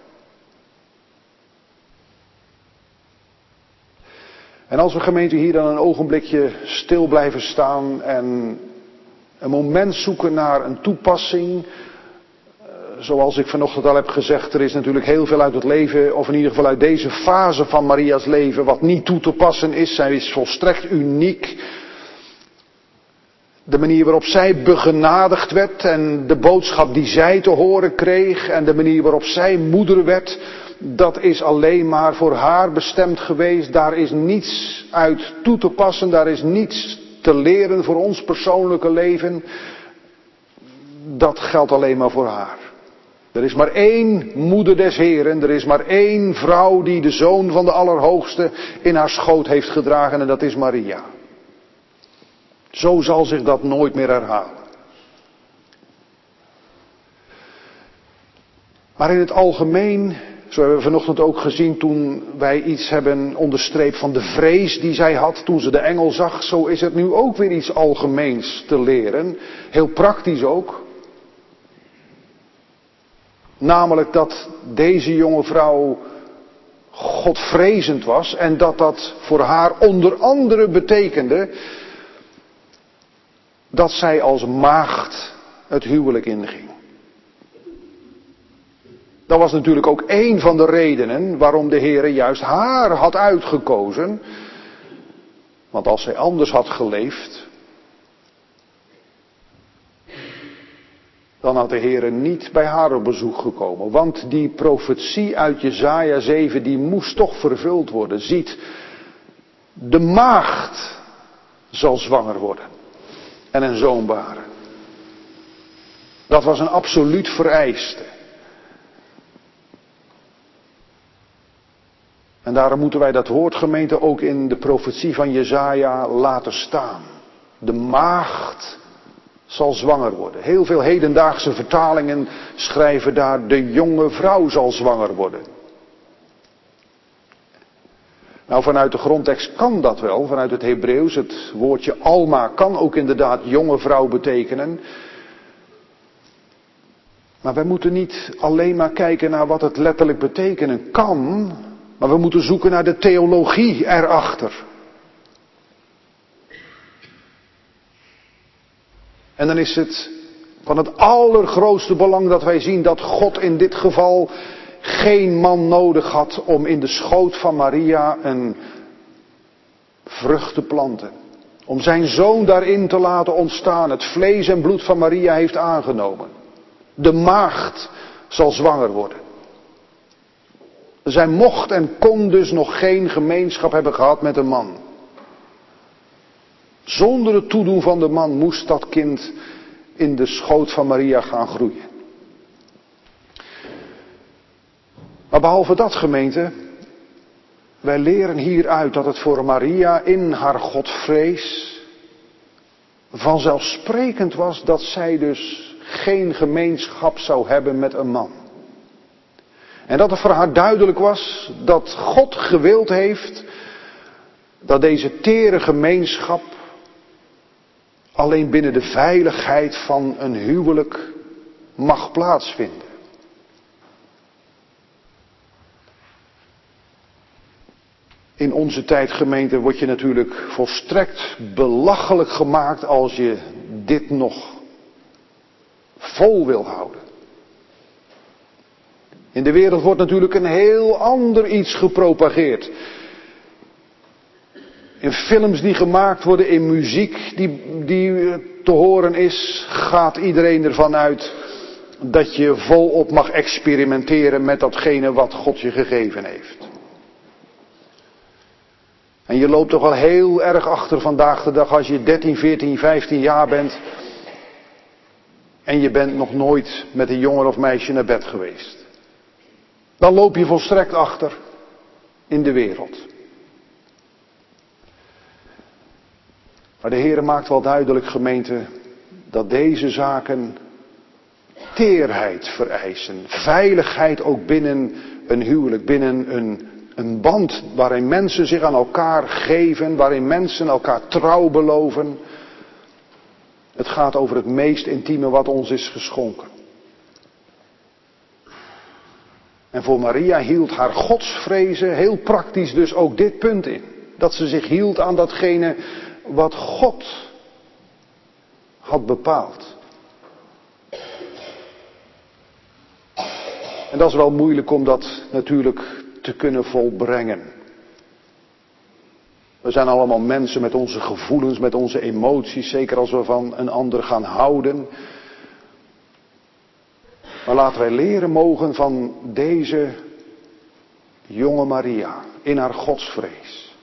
En als we gemeente hier dan een ogenblikje stil blijven staan en een moment zoeken naar een toepassing. Zoals ik vanochtend al heb gezegd, er is natuurlijk heel veel uit het leven, of in ieder geval uit deze fase van Maria's leven, wat niet toe te passen is. Zij is volstrekt uniek. De manier waarop zij begenadigd werd en de boodschap die zij te horen kreeg en de manier waarop zij moeder werd, dat is alleen maar voor haar bestemd geweest. Daar is niets uit toe te passen, daar is niets te leren voor ons persoonlijke leven. Dat geldt alleen maar voor haar. Er is maar één moeder des Heren, er is maar één vrouw die de Zoon van de Allerhoogste in haar schoot heeft gedragen en dat is Maria. Zo zal zich dat nooit meer herhalen. Maar in het algemeen, zo hebben we vanochtend ook gezien toen wij iets hebben onderstreept van de vrees die zij had toen ze de engel zag, zo is het nu ook weer iets algemeens te leren. Heel praktisch ook. Namelijk dat deze jonge vrouw Godvrezend was en dat dat voor haar onder andere betekende dat zij als maagd het huwelijk inging. Dat was natuurlijk ook één van de redenen waarom de Heere juist haar had uitgekozen. Want als zij anders had geleefd, dan had de Heere niet bij haar op bezoek gekomen. Want die profetie uit Jesaja zeven, die moest toch vervuld worden. Ziet, de maagd zal zwanger worden en een zoon baren. Dat was een absoluut vereiste. En daarom moeten wij dat woord, gemeente, ook in de profetie van Jesaja laten staan. De maagd zal zwanger worden. Heel veel hedendaagse vertalingen schrijven daar de jonge vrouw zal zwanger worden. Nou, vanuit de grondtekst kan dat wel, vanuit het Hebreeuws. Het woordje alma kan ook inderdaad jonge vrouw betekenen. Maar wij moeten niet alleen maar kijken naar wat het letterlijk betekenen kan, maar we moeten zoeken naar de theologie erachter. En dan is het van het allergrootste belang dat wij zien dat God in dit geval geen man nodig had om in de schoot van Maria een vrucht te planten. Om zijn zoon daarin te laten ontstaan. Het vlees en bloed van Maria heeft aangenomen. De maagd zal zwanger worden. Zij mocht en kon dus nog geen gemeenschap hebben gehad met een man. Zonder het toedoen van de man moest dat kind in de schoot van Maria gaan groeien. Maar behalve dat, gemeente, wij leren hieruit dat het voor Maria in haar Godvrees vanzelfsprekend was dat zij dus geen gemeenschap zou hebben met een man. En dat het voor haar duidelijk was dat God gewild heeft dat deze tere gemeenschap alleen binnen de veiligheid van een huwelijk mag plaatsvinden. In onze tijd, gemeente, word je natuurlijk volstrekt belachelijk gemaakt als je dit nog vol wil houden. In de wereld wordt natuurlijk een heel ander iets gepropageerd. In films die gemaakt worden, in muziek die, die te horen is, gaat iedereen ervan uit dat je volop mag experimenteren met datgene wat God je gegeven heeft. En je loopt toch wel heel erg achter vandaag de dag als je dertien, veertien, vijftien jaar bent en je bent nog nooit met een jongen of meisje naar bed geweest. Dan loop je volstrekt achter in de wereld. Maar de Heere maakt wel duidelijk, gemeente, dat deze zaken teerheid vereisen. Veiligheid ook binnen een huwelijk, binnen een, een band waarin mensen zich aan elkaar geven, waarin mensen elkaar trouw beloven. Het gaat over het meest intieme wat ons is geschonken. En voor Maria hield haar godsvrezen heel praktisch dus ook dit punt in. Dat ze zich hield aan datgene wat God had bepaald. En dat is wel moeilijk om dat natuurlijk te kunnen volbrengen. We zijn allemaal mensen met onze gevoelens, met onze emoties, zeker als we van een ander gaan houden. Maar laten wij leren mogen van deze jonge Maria in haar godsvrees.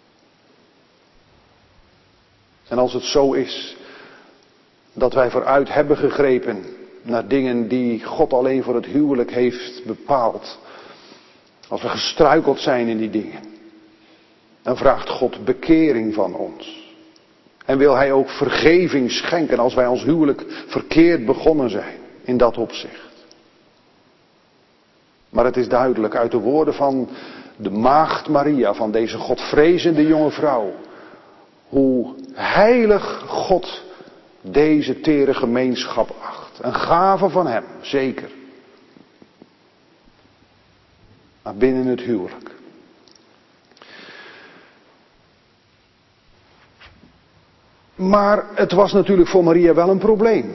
En als het zo is dat wij vooruit hebben gegrepen naar dingen die God alleen voor het huwelijk heeft bepaald. Als we gestruikeld zijn in die dingen, dan vraagt God bekering van ons. En wil Hij ook vergeving schenken als wij ons huwelijk verkeerd begonnen zijn in dat opzicht. Maar het is duidelijk uit de woorden van de maagd Maria, van deze godvrezende jonge vrouw, hoe heilig God deze tere gemeenschap acht. Een gave van Hem, zeker. Maar binnen het huwelijk. Maar het was natuurlijk voor Maria wel een probleem.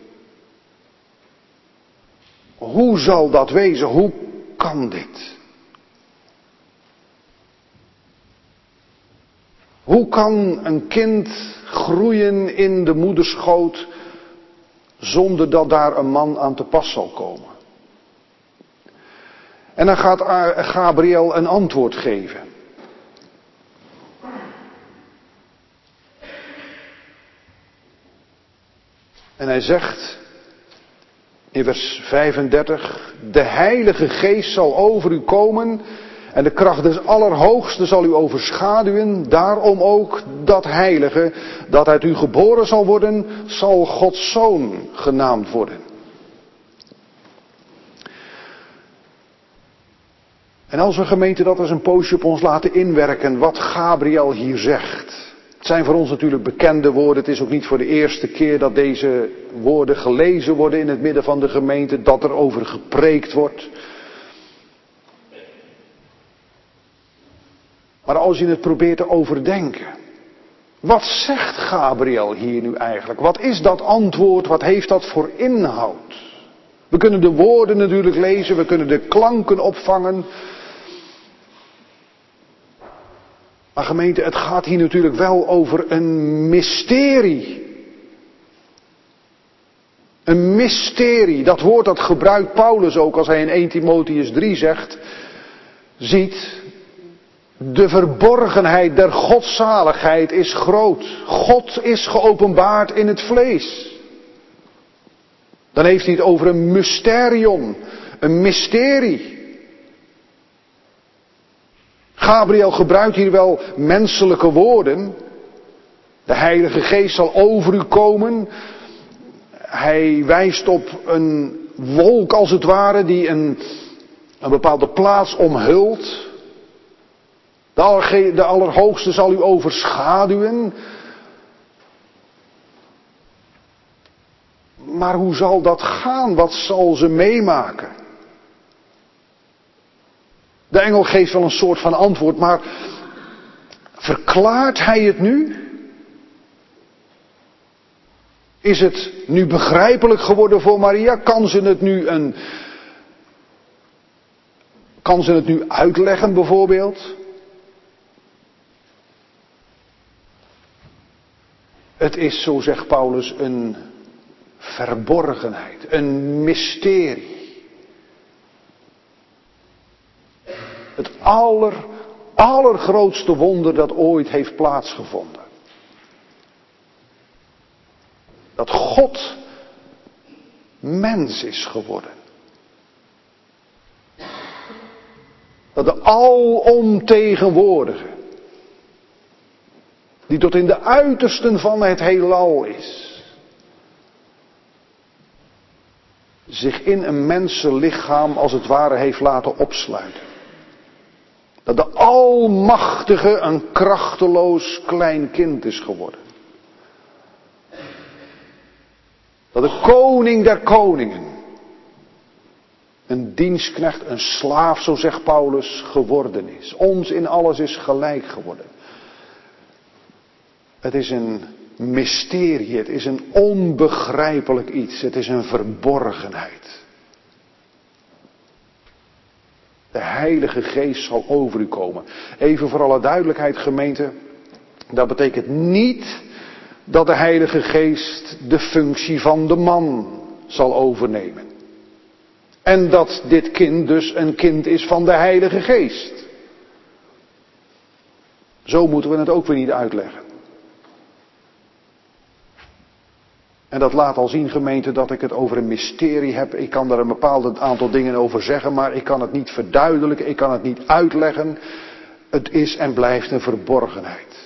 Hoe zal dat wezen? Hoe kan dit? Hoe kan een kind groeien in de moederschoot zonder dat daar een man aan te pas zal komen? En dan gaat Gabriel een antwoord geven. En hij zegt in vers vijfendertig, de Heilige Geest zal over u komen en de kracht des Allerhoogste zal u overschaduwen. Daarom ook dat Heilige dat uit u geboren zal worden, zal Gods Zoon genaamd worden. En als we, gemeente, dat als een poosje op ons laten inwerken wat Gabriel hier zegt. Het zijn voor ons natuurlijk bekende woorden. Het is ook niet voor de eerste keer dat deze woorden gelezen worden in het midden van de gemeente. Dat er over gepreekt wordt. Maar als je het probeert te overdenken. Wat zegt Gabriel hier nu eigenlijk? Wat is dat antwoord? Wat heeft dat voor inhoud? We kunnen de woorden natuurlijk lezen. We kunnen de klanken opvangen. Maar gemeente, het gaat hier natuurlijk wel over een mysterie. Een mysterie. Dat woord dat gebruikt Paulus ook als hij in eerste Timotheüs drie zegt. Ziet, de verborgenheid der godzaligheid is groot. God is geopenbaard in het vlees. Dan heeft hij het over een mysterion, een mysterie. Gabriel gebruikt hier wel menselijke woorden. De Heilige Geest zal over u komen. Hij wijst op een wolk als het ware die een, een bepaalde plaats omhult. De, allerge, de Allerhoogste zal u overschaduwen. Maar hoe zal dat gaan? Wat zal ze meemaken? De engel geeft wel een soort van antwoord, maar verklaart hij het nu? Is het nu begrijpelijk geworden voor Maria? Kan ze het nu een, kan ze het nu uitleggen bijvoorbeeld? Het is, zo zegt Paulus, een verborgenheid, een mysterie. Het aller, allergrootste wonder dat ooit heeft plaatsgevonden. Dat God mens is geworden. Dat de alomtegenwoordige, die tot in de uitersten van het heelal is, zich in een mensenlichaam als het ware heeft laten opsluiten. Dat de Almachtige een krachteloos klein kind is geworden. Dat de koning der koningen een dienstknecht, een slaaf, zo zegt Paulus, geworden is. Ons in alles is gelijk geworden. Het is een mysterie, het is een onbegrijpelijk iets, het is een verborgenheid. De Heilige Geest zal over u komen. Even voor alle duidelijkheid, gemeente, dat betekent niet dat de Heilige Geest de functie van de man zal overnemen. En dat dit kind dus een kind is van de Heilige Geest. Zo moeten we het ook weer niet uitleggen. En dat laat al zien, gemeente, dat ik het over een mysterie heb. Ik kan daar een bepaald aantal dingen over zeggen, maar ik kan het niet verduidelijken, ik kan het niet uitleggen. Het is en blijft een verborgenheid.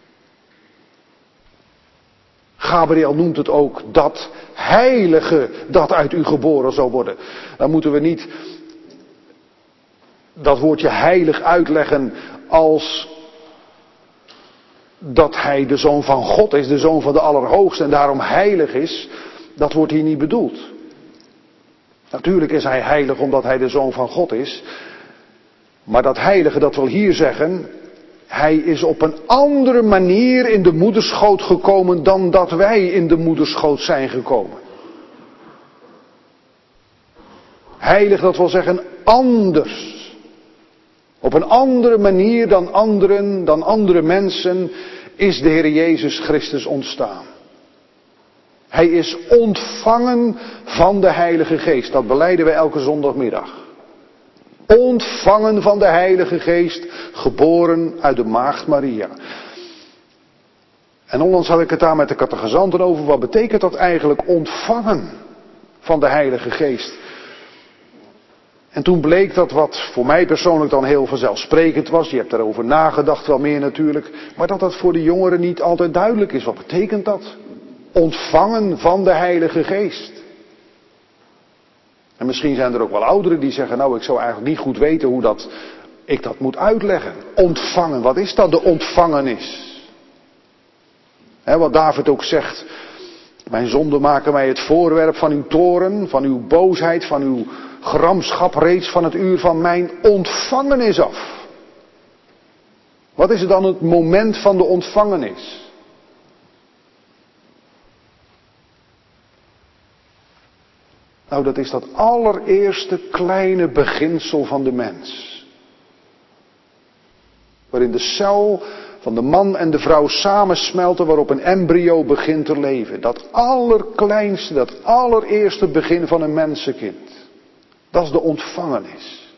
Gabriel noemt het ook dat heilige dat uit u geboren zal worden. Dan moeten we niet dat woordje heilig uitleggen als dat hij de Zoon van God is, de Zoon van de Allerhoogste en daarom heilig is. Dat wordt hier niet bedoeld. Natuurlijk is hij heilig omdat hij de Zoon van God is. Maar dat heilige, dat wil hier zeggen, hij is op een andere manier in de moederschoot gekomen dan dat wij in de moederschoot zijn gekomen. Heilig, dat wil zeggen anders. Op een andere manier dan anderen, dan andere mensen is de Heer Jezus Christus ontstaan. Hij is ontvangen van de Heilige Geest. Dat belijden we elke zondagmiddag. Ontvangen van de Heilige Geest, geboren uit de maagd Maria. En onlangs had ik het daar met de catechizanten over. Wat betekent dat eigenlijk, ontvangen van de Heilige Geest? En toen bleek dat wat voor mij persoonlijk dan heel vanzelfsprekend was. Je hebt daarover nagedacht wel meer natuurlijk. Maar dat dat voor de jongeren niet altijd duidelijk is. Wat betekent dat? Ontvangen van de Heilige Geest. En misschien zijn er ook wel ouderen die zeggen, nou ik zou eigenlijk niet goed weten hoe dat, ik dat moet uitleggen. Ontvangen, wat is dat, de ontvangenis? He, wat David ook zegt, mijn zonden maken mij het voorwerp van uw toorn, van uw boosheid, van uw gramschap reeds van het uur van mijn ontvangenis af. Wat is het dan het moment van de ontvangenis? Nou, dat is dat allereerste kleine beginsel van de mens. Waarin de cel van de man en de vrouw samensmelten, waarop een embryo begint te leven. Dat allerkleinste, dat allereerste begin van een mensenkind. Dat is de ontvangenis.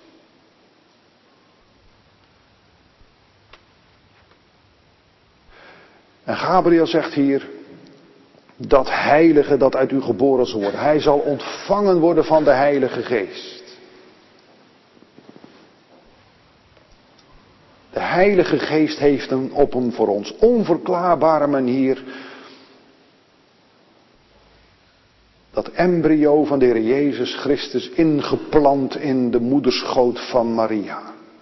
En Gabriel zegt hier, dat heilige dat uit u geboren zal worden. Hij zal ontvangen worden van de Heilige Geest. De Heilige Geest heeft hem op een voor ons onverklaarbare manier dat embryo van de Heer Jezus Christus ingeplant in de moederschoot van Maria.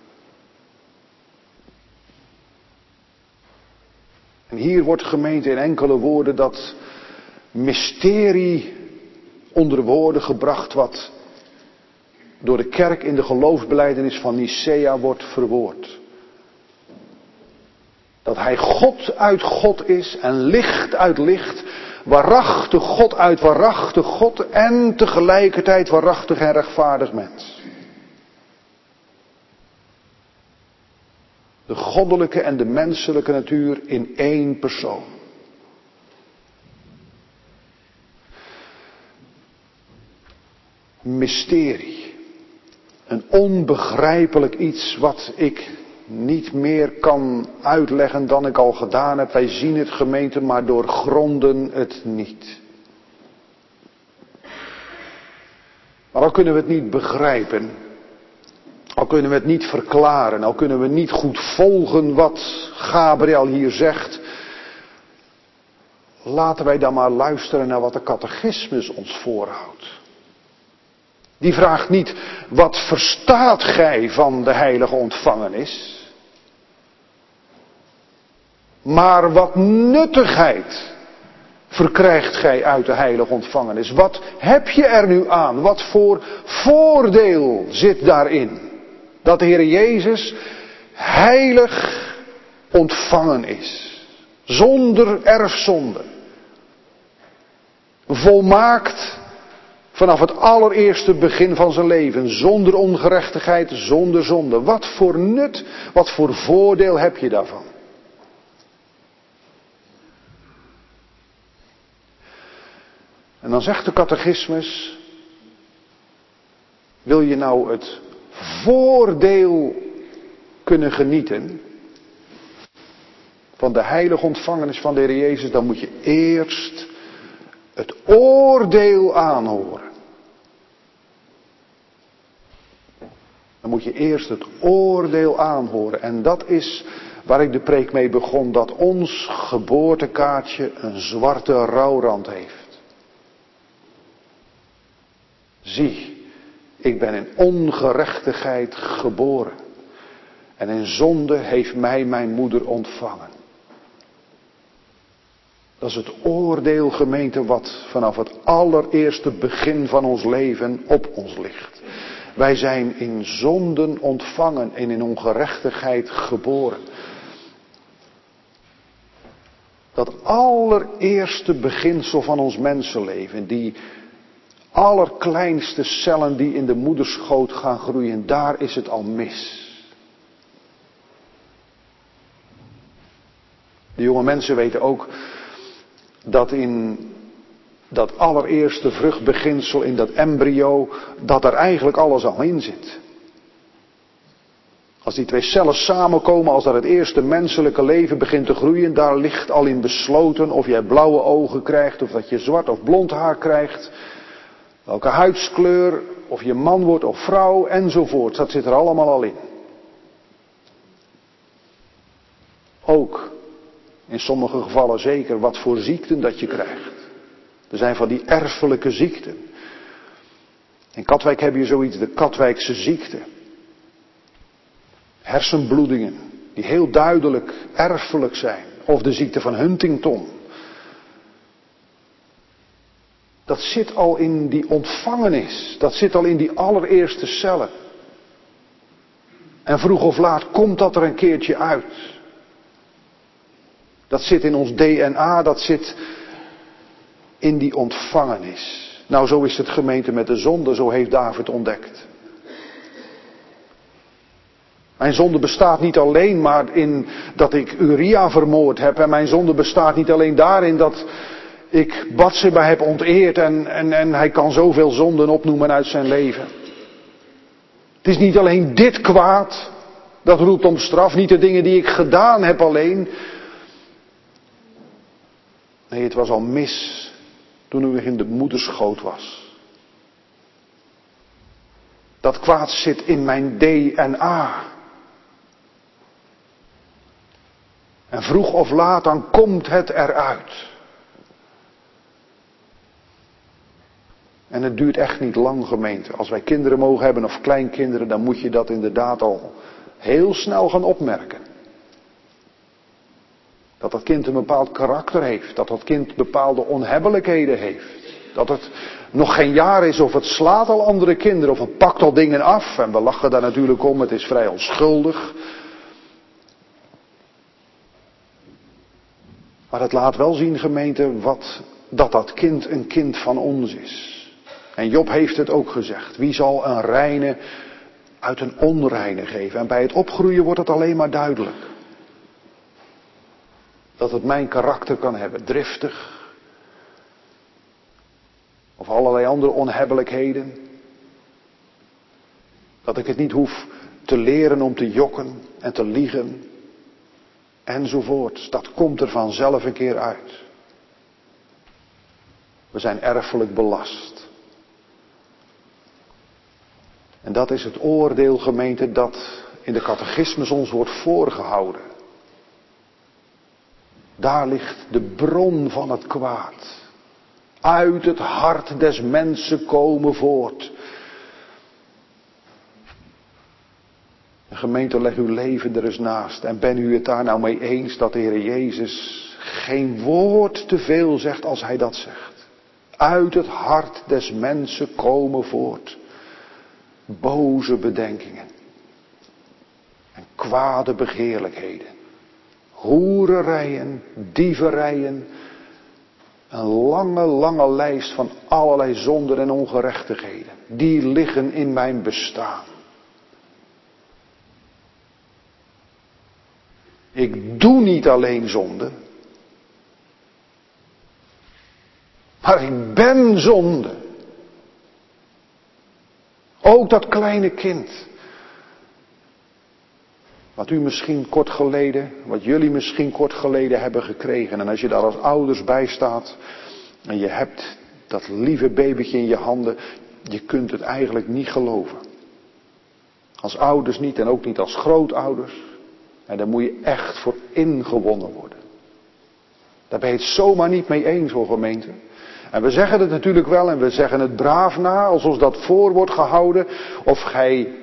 En hier wordt gemeente in enkele woorden dat mysterie onder woorden gebracht wat door de kerk in de geloofsbelijdenis van Nicea wordt verwoord. Dat hij God uit God is en licht uit licht, waarachtig God uit waarachtig God en tegelijkertijd waarachtig en rechtvaardig mens. De goddelijke en de menselijke natuur in één persoon. Mysterie. Een onbegrijpelijk iets wat ik niet meer kan uitleggen dan ik al gedaan heb. Wij zien het, gemeente, maar doorgronden het niet. Maar al kunnen we het niet begrijpen, al kunnen we het niet verklaren, al kunnen we niet goed volgen wat Gabriel hier zegt, laten wij dan maar luisteren naar wat de catechismus ons voorhoudt. Die vraagt niet, wat verstaat gij van de heilige ontvangenis? Maar wat nuttigheid verkrijgt gij uit de heilige ontvangenis? Wat heb je er nu aan? Wat voor voordeel zit daarin? Dat de Heer Jezus heilig ontvangen is. Zonder erfzonde. Volmaakt vanaf het allereerste begin van zijn leven. Zonder ongerechtigheid, zonder zonde. Wat voor nut, wat voor voordeel heb je daarvan? En dan zegt de catechismus, wil je nou het voordeel kunnen genieten van de heilige ontvangenis van de Heer Jezus, dan moet je eerst het oordeel aanhoren. Dan moet je eerst het oordeel aanhoren. En dat is waar ik de preek mee begon, dat ons geboortekaartje een zwarte rouwrand heeft. Zie, ik ben in ongerechtigheid geboren. En in zonde heeft mij mijn moeder ontvangen. Dat is het oordeel, gemeente, wat vanaf het allereerste begin van ons leven op ons ligt. Wij zijn in zonden ontvangen en in ongerechtigheid geboren. Dat allereerste beginsel van ons mensenleven, die allerkleinste cellen die in de moederschoot gaan groeien, daar is het al mis. De jonge mensen weten ook dat in dat allereerste vruchtbeginsel, in dat embryo, dat er eigenlijk alles al in zit. Als die twee cellen samenkomen, als daar het eerste menselijke leven begint te groeien, daar ligt al in besloten of jij blauwe ogen krijgt, of dat je zwart of blond haar krijgt, welke huidskleur, of je man wordt of vrouw, enzovoort. Dat zit er allemaal al in. Ook in sommige gevallen zeker wat voor ziekten dat je krijgt. Er zijn van die erfelijke ziekten. In Katwijk heb je zoiets, de Katwijkse ziekte. Hersenbloedingen, die heel duidelijk erfelijk zijn. Of de ziekte van Huntington. Dat zit al in die ontvangenis. Dat zit al in die allereerste cellen. En vroeg of laat komt dat er een keertje uit. Dat zit in ons D N A, dat zit in die ontvangenis. Nou, zo is het, gemeente, met de zonde, zo heeft David ontdekt. Mijn zonde bestaat niet alleen maar in dat ik Uria vermoord heb. En mijn zonde bestaat niet alleen daarin dat ik Batseba heb onteerd. En, en, en hij kan zoveel zonden opnoemen uit zijn leven. Het is niet alleen dit kwaad dat roept om straf. Niet de dingen die ik gedaan heb alleen. Nee, het was al mis toen u nog in de moederschoot was. Dat kwaad zit in mijn D N A. En vroeg of laat dan komt het eruit. En het duurt echt niet lang, gemeente. Als wij kinderen mogen hebben of kleinkinderen, dan moet je dat inderdaad al heel snel gaan opmerken. Dat dat kind een bepaald karakter heeft. Dat dat kind bepaalde onhebbelijkheden heeft. Dat het nog geen jaar is of het slaat al andere kinderen of het pakt al dingen af. En we lachen daar natuurlijk om, het is vrij onschuldig. Maar het laat wel zien, gemeente, wat, dat dat kind een kind van ons is. En Job heeft het ook gezegd. Wie zal een reine uit een onreine geven? En bij het opgroeien wordt het alleen maar duidelijk. Dat het mijn karakter kan hebben. Driftig. Of allerlei andere onhebbelijkheden. Dat ik het niet hoef te leren om te jokken en te liegen. Enzovoort. Dat komt er vanzelf een keer uit. We zijn erfelijk belast. En dat is het oordeel, gemeente, dat in de catechismus ons wordt voorgehouden. Daar ligt de bron van het kwaad. Uit het hart des mensen komen voort. En gemeente, leg uw leven er eens naast. En ben u het daar nou mee eens dat de Heer Jezus geen woord te veel zegt als hij dat zegt. Uit het hart des mensen komen voort. Boze bedenkingen. En kwade begeerlijkheden. Hoererijen, dieverijen. Een lange, lange lijst van allerlei zonden en ongerechtigheden. Die liggen in mijn bestaan. Ik doe niet alleen zonde. Maar ik ben zonde. Ook dat kleine kind. Wat u misschien kort geleden, wat jullie misschien kort geleden hebben gekregen. En als je daar als ouders bij staat. En je hebt dat lieve babytje in je handen. Je kunt het eigenlijk niet geloven. Als ouders niet en ook niet als grootouders. En daar moet je echt voor ingewonnen worden. Daar ben je het zomaar niet mee eens, hoor, gemeente. En we zeggen het natuurlijk wel en we zeggen het braaf na, als ons dat voor wordt gehouden. Of gij,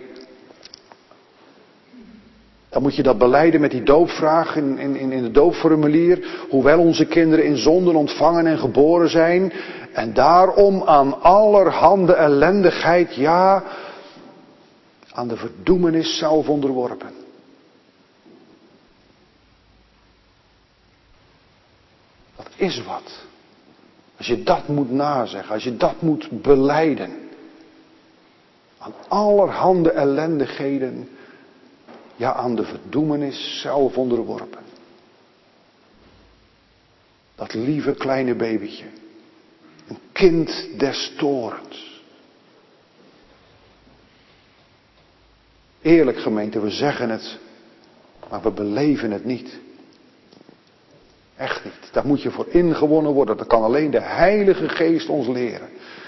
dan moet je dat belijden met die doopvraag in, in, in het doopformulier. Hoewel onze kinderen in zonden ontvangen en geboren zijn. En daarom aan allerhande ellendigheid, ja, aan de verdoemenis zelf onderworpen. Dat is wat. Als je dat moet nazeggen, als je dat moet belijden. Aan allerhande ellendigheden, ja, aan de verdoemenis zelf onderworpen. Dat lieve kleine babytje. Een kind des toorns. Eerlijk, gemeente, we zeggen het, maar we beleven het niet. Echt niet. Daar moet je voor ingewonnen worden. Dat kan alleen de Heilige Geest ons leren.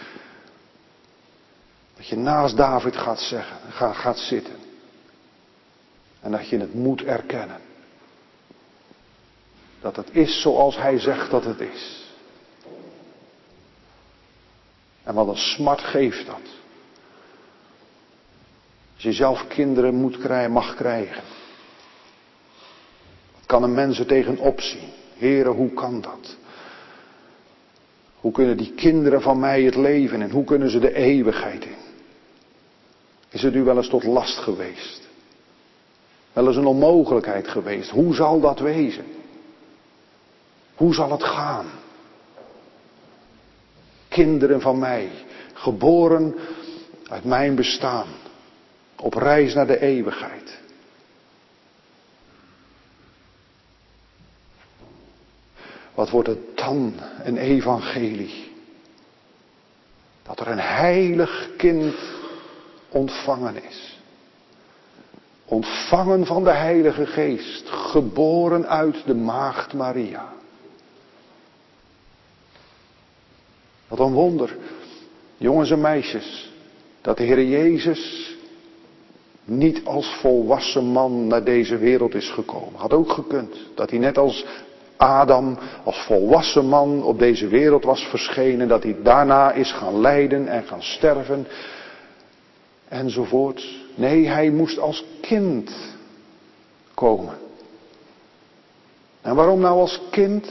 Dat je naast David gaat zeggen, gaat, gaat zitten. En dat je het moet erkennen. Dat het is zoals hij zegt dat het is. En wat een smart geeft dat. Als je zelf kinderen moet krijgen, mag krijgen. Wat kan een mens er tegenop zien? Heren, hoe kan dat? Hoe kunnen die kinderen van mij het leven en hoe kunnen ze de eeuwigheid in? Is het u wel eens tot last geweest? Wel eens een onmogelijkheid geweest? Hoe zal dat wezen? Hoe zal het gaan? Kinderen van mij, geboren uit mijn bestaan, op reis naar de eeuwigheid. Wat wordt het dan een evangelie? Dat er een heilig kind ontvangen is. Ontvangen van de Heilige Geest. Geboren uit de maagd Maria. Wat een wonder, jongens en meisjes, dat de Heer Jezus niet als volwassen man naar deze wereld is gekomen. Had ook gekund, dat hij net als Adam als volwassen man op deze wereld was verschenen, dat hij daarna is gaan lijden en gaan sterven enzovoort. Nee, hij moest als kind komen. En waarom nou als kind?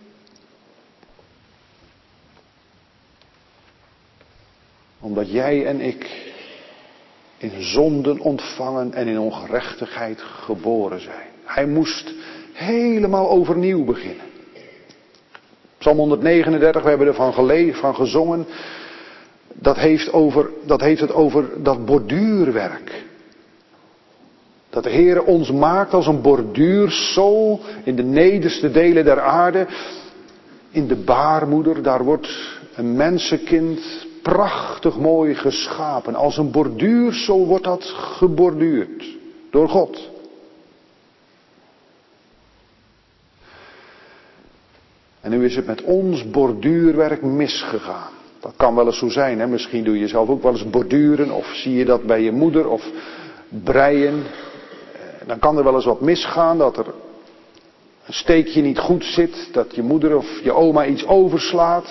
Omdat jij en ik in zonden ontvangen en in ongerechtigheid geboren zijn. Hij moest helemaal overnieuw beginnen. Psalm honderdnegenendertig, we hebben ervan gelezen, van gezongen. Dat heeft, over, dat heeft het over dat borduurwerk. Dat de Heer ons maakt als een borduursel in de nederste delen der aarde. In de baarmoeder, daar wordt een mensenkind prachtig mooi geschapen. Als een borduursel wordt dat geborduurd door God. En nu is het met ons borduurwerk misgegaan. Dat kan wel eens zo zijn, hè? Misschien doe je zelf ook wel eens borduren of zie je dat bij je moeder of breien. Dan kan er wel eens wat misgaan, dat er een steekje niet goed zit, dat je moeder of je oma iets overslaat.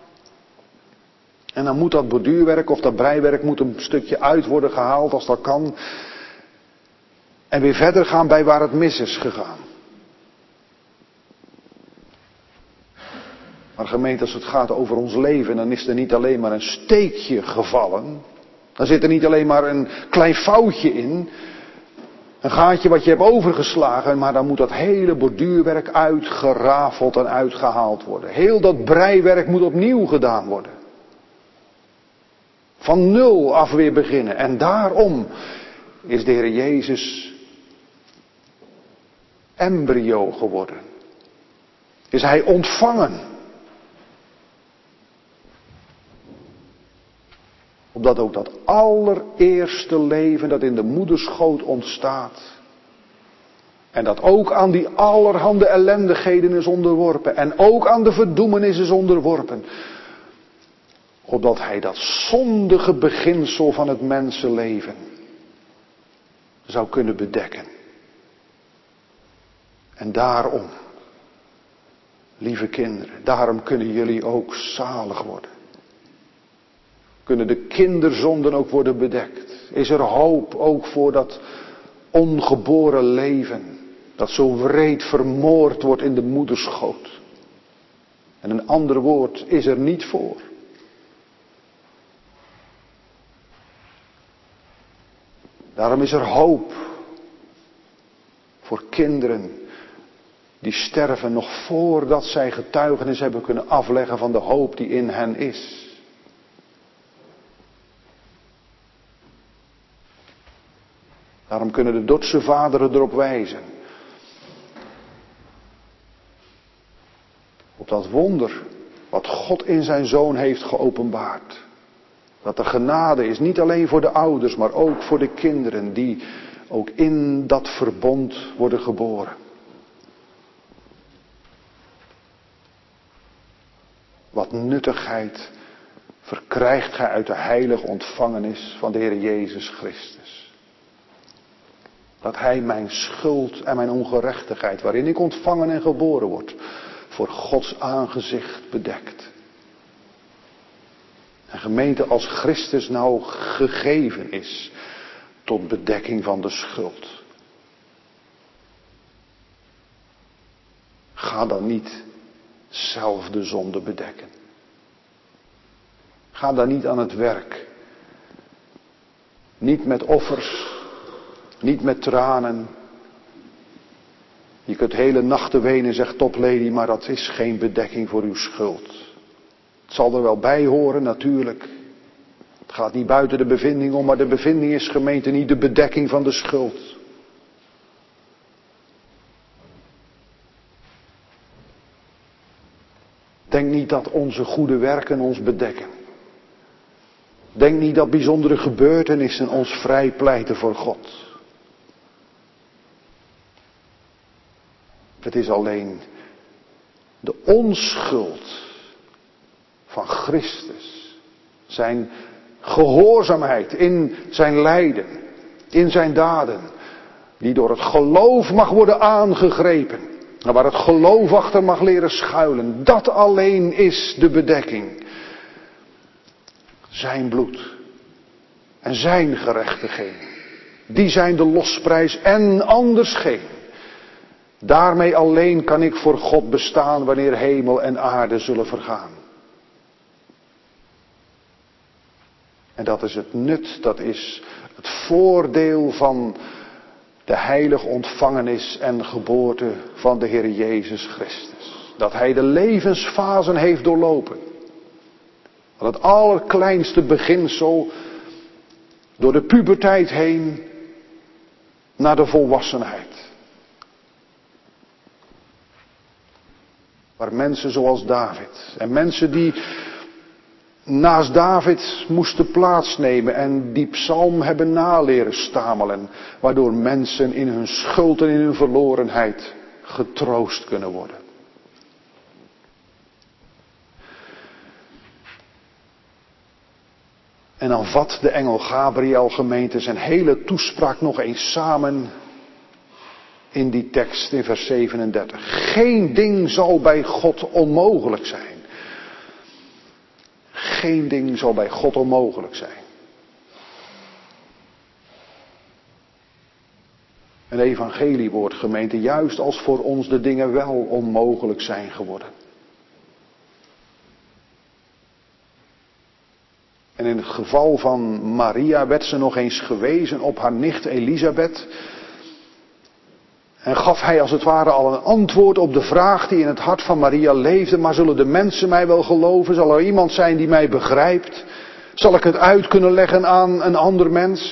En dan moet dat borduurwerk of dat breiwerk moet een stukje uit worden gehaald als dat kan. En weer verder gaan bij waar het mis is gegaan. Maar gemeente, als het gaat over ons leven, dan is er niet alleen maar een steekje gevallen. Dan zit er niet alleen maar een klein foutje in. Een gaatje wat je hebt overgeslagen, maar dan moet dat hele borduurwerk uitgerafeld en uitgehaald worden. Heel dat breiwerk moet opnieuw gedaan worden. Van nul af weer beginnen. En daarom is de Heer Jezus embryo geworden. Is Hij ontvangen. Opdat ook dat allereerste leven dat in de moederschoot ontstaat. En dat ook aan die allerhande ellendigheden is onderworpen. En ook aan de verdoemenis is onderworpen. Opdat hij dat zondige beginsel van het mensenleven zou kunnen bedekken. En daarom, lieve kinderen, daarom kunnen jullie ook zalig worden. Kunnen de kinderzonden ook worden bedekt. Is er hoop ook voor dat ongeboren leven. Dat zo wreed vermoord wordt in de moederschoot. En een ander woord is er niet voor. Daarom is er hoop voor kinderen die sterven nog voordat zij getuigenis hebben kunnen afleggen van de hoop die in hen is. Daarom kunnen de Dordtse vaderen erop wijzen. Op dat wonder wat God in zijn Zoon heeft geopenbaard. Dat de genade is niet alleen voor de ouders, maar ook voor de kinderen die ook in dat verbond worden geboren. Wat nuttigheid verkrijgt gij uit de heilige ontvangenis van de Heer Jezus Christus. Dat Hij mijn schuld en mijn ongerechtigheid, waarin ik ontvangen en geboren word, voor Gods aangezicht bedekt. En gemeente, als Christus nou gegeven is tot bedekking van de schuld. Ga dan niet zelf de zonde bedekken. Ga dan niet aan het werk. Niet met offers. Niet met tranen. Je kunt hele nachten wenen, zegt toplady, maar dat is geen bedekking voor uw schuld. Het zal er wel bij horen, natuurlijk. Het gaat niet buiten de bevinding om, maar de bevinding is, gemeente, niet de bedekking van de schuld. Denk niet dat onze goede werken ons bedekken. Denk niet dat bijzondere gebeurtenissen ons vrijpleiten voor God. Het is alleen de onschuld van Christus. Zijn gehoorzaamheid in zijn lijden, in zijn daden. Die door het geloof mag worden aangegrepen. En waar het geloof achter mag leren schuilen. Dat alleen is de bedekking. Zijn bloed. En zijn gerechtigheden. Die zijn de losprijs en anders geen. Daarmee alleen kan ik voor God bestaan wanneer hemel en aarde zullen vergaan. En dat is het nut, dat is het voordeel van de heilig ontvangenis en geboorte van de Heer Jezus Christus. Dat Hij de levensfasen heeft doorlopen. Van het allerkleinste beginsel door de puberteit heen naar de volwassenheid. Waar mensen zoals David en mensen die naast David moesten plaatsnemen en die psalm hebben naleren stamelen. Waardoor mensen in hun schuld en in hun verlorenheid getroost kunnen worden. En dan vat de engel Gabriel, gemeente, zijn hele toespraak nog eens samen in die tekst in vers zevenendertig. Geen ding zal bij God onmogelijk zijn. Geen ding zal bij God onmogelijk zijn. Een evangeliewoord, gemeente, juist als voor ons de dingen wel onmogelijk zijn geworden. En in het geval van Maria werd ze nog eens gewezen op haar nicht Elisabeth. En gaf hij als het ware al een antwoord op de vraag die in het hart van Maria leefde. Maar zullen de mensen mij wel geloven? Zal er iemand zijn die mij begrijpt? Zal ik het uit kunnen leggen aan een ander mens?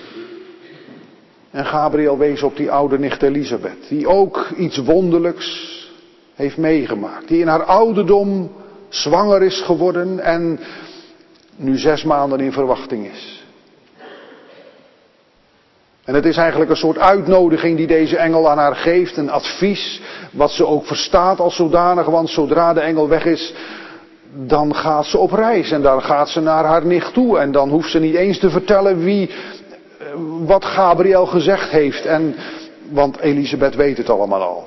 En Gabriel wees op die oude nicht Elisabeth. Die ook iets wonderlijks heeft meegemaakt. Die in haar ouderdom zwanger is geworden en nu zes maanden in verwachting is. En het is eigenlijk een soort uitnodiging die deze engel aan haar geeft. Een advies, wat ze ook verstaat als zodanig. Want zodra de engel weg is, dan gaat ze op reis. En dan gaat ze naar haar nicht toe. En dan hoeft ze niet eens te vertellen wie, wat Gabriel gezegd heeft. En, want Elisabeth weet het allemaal al.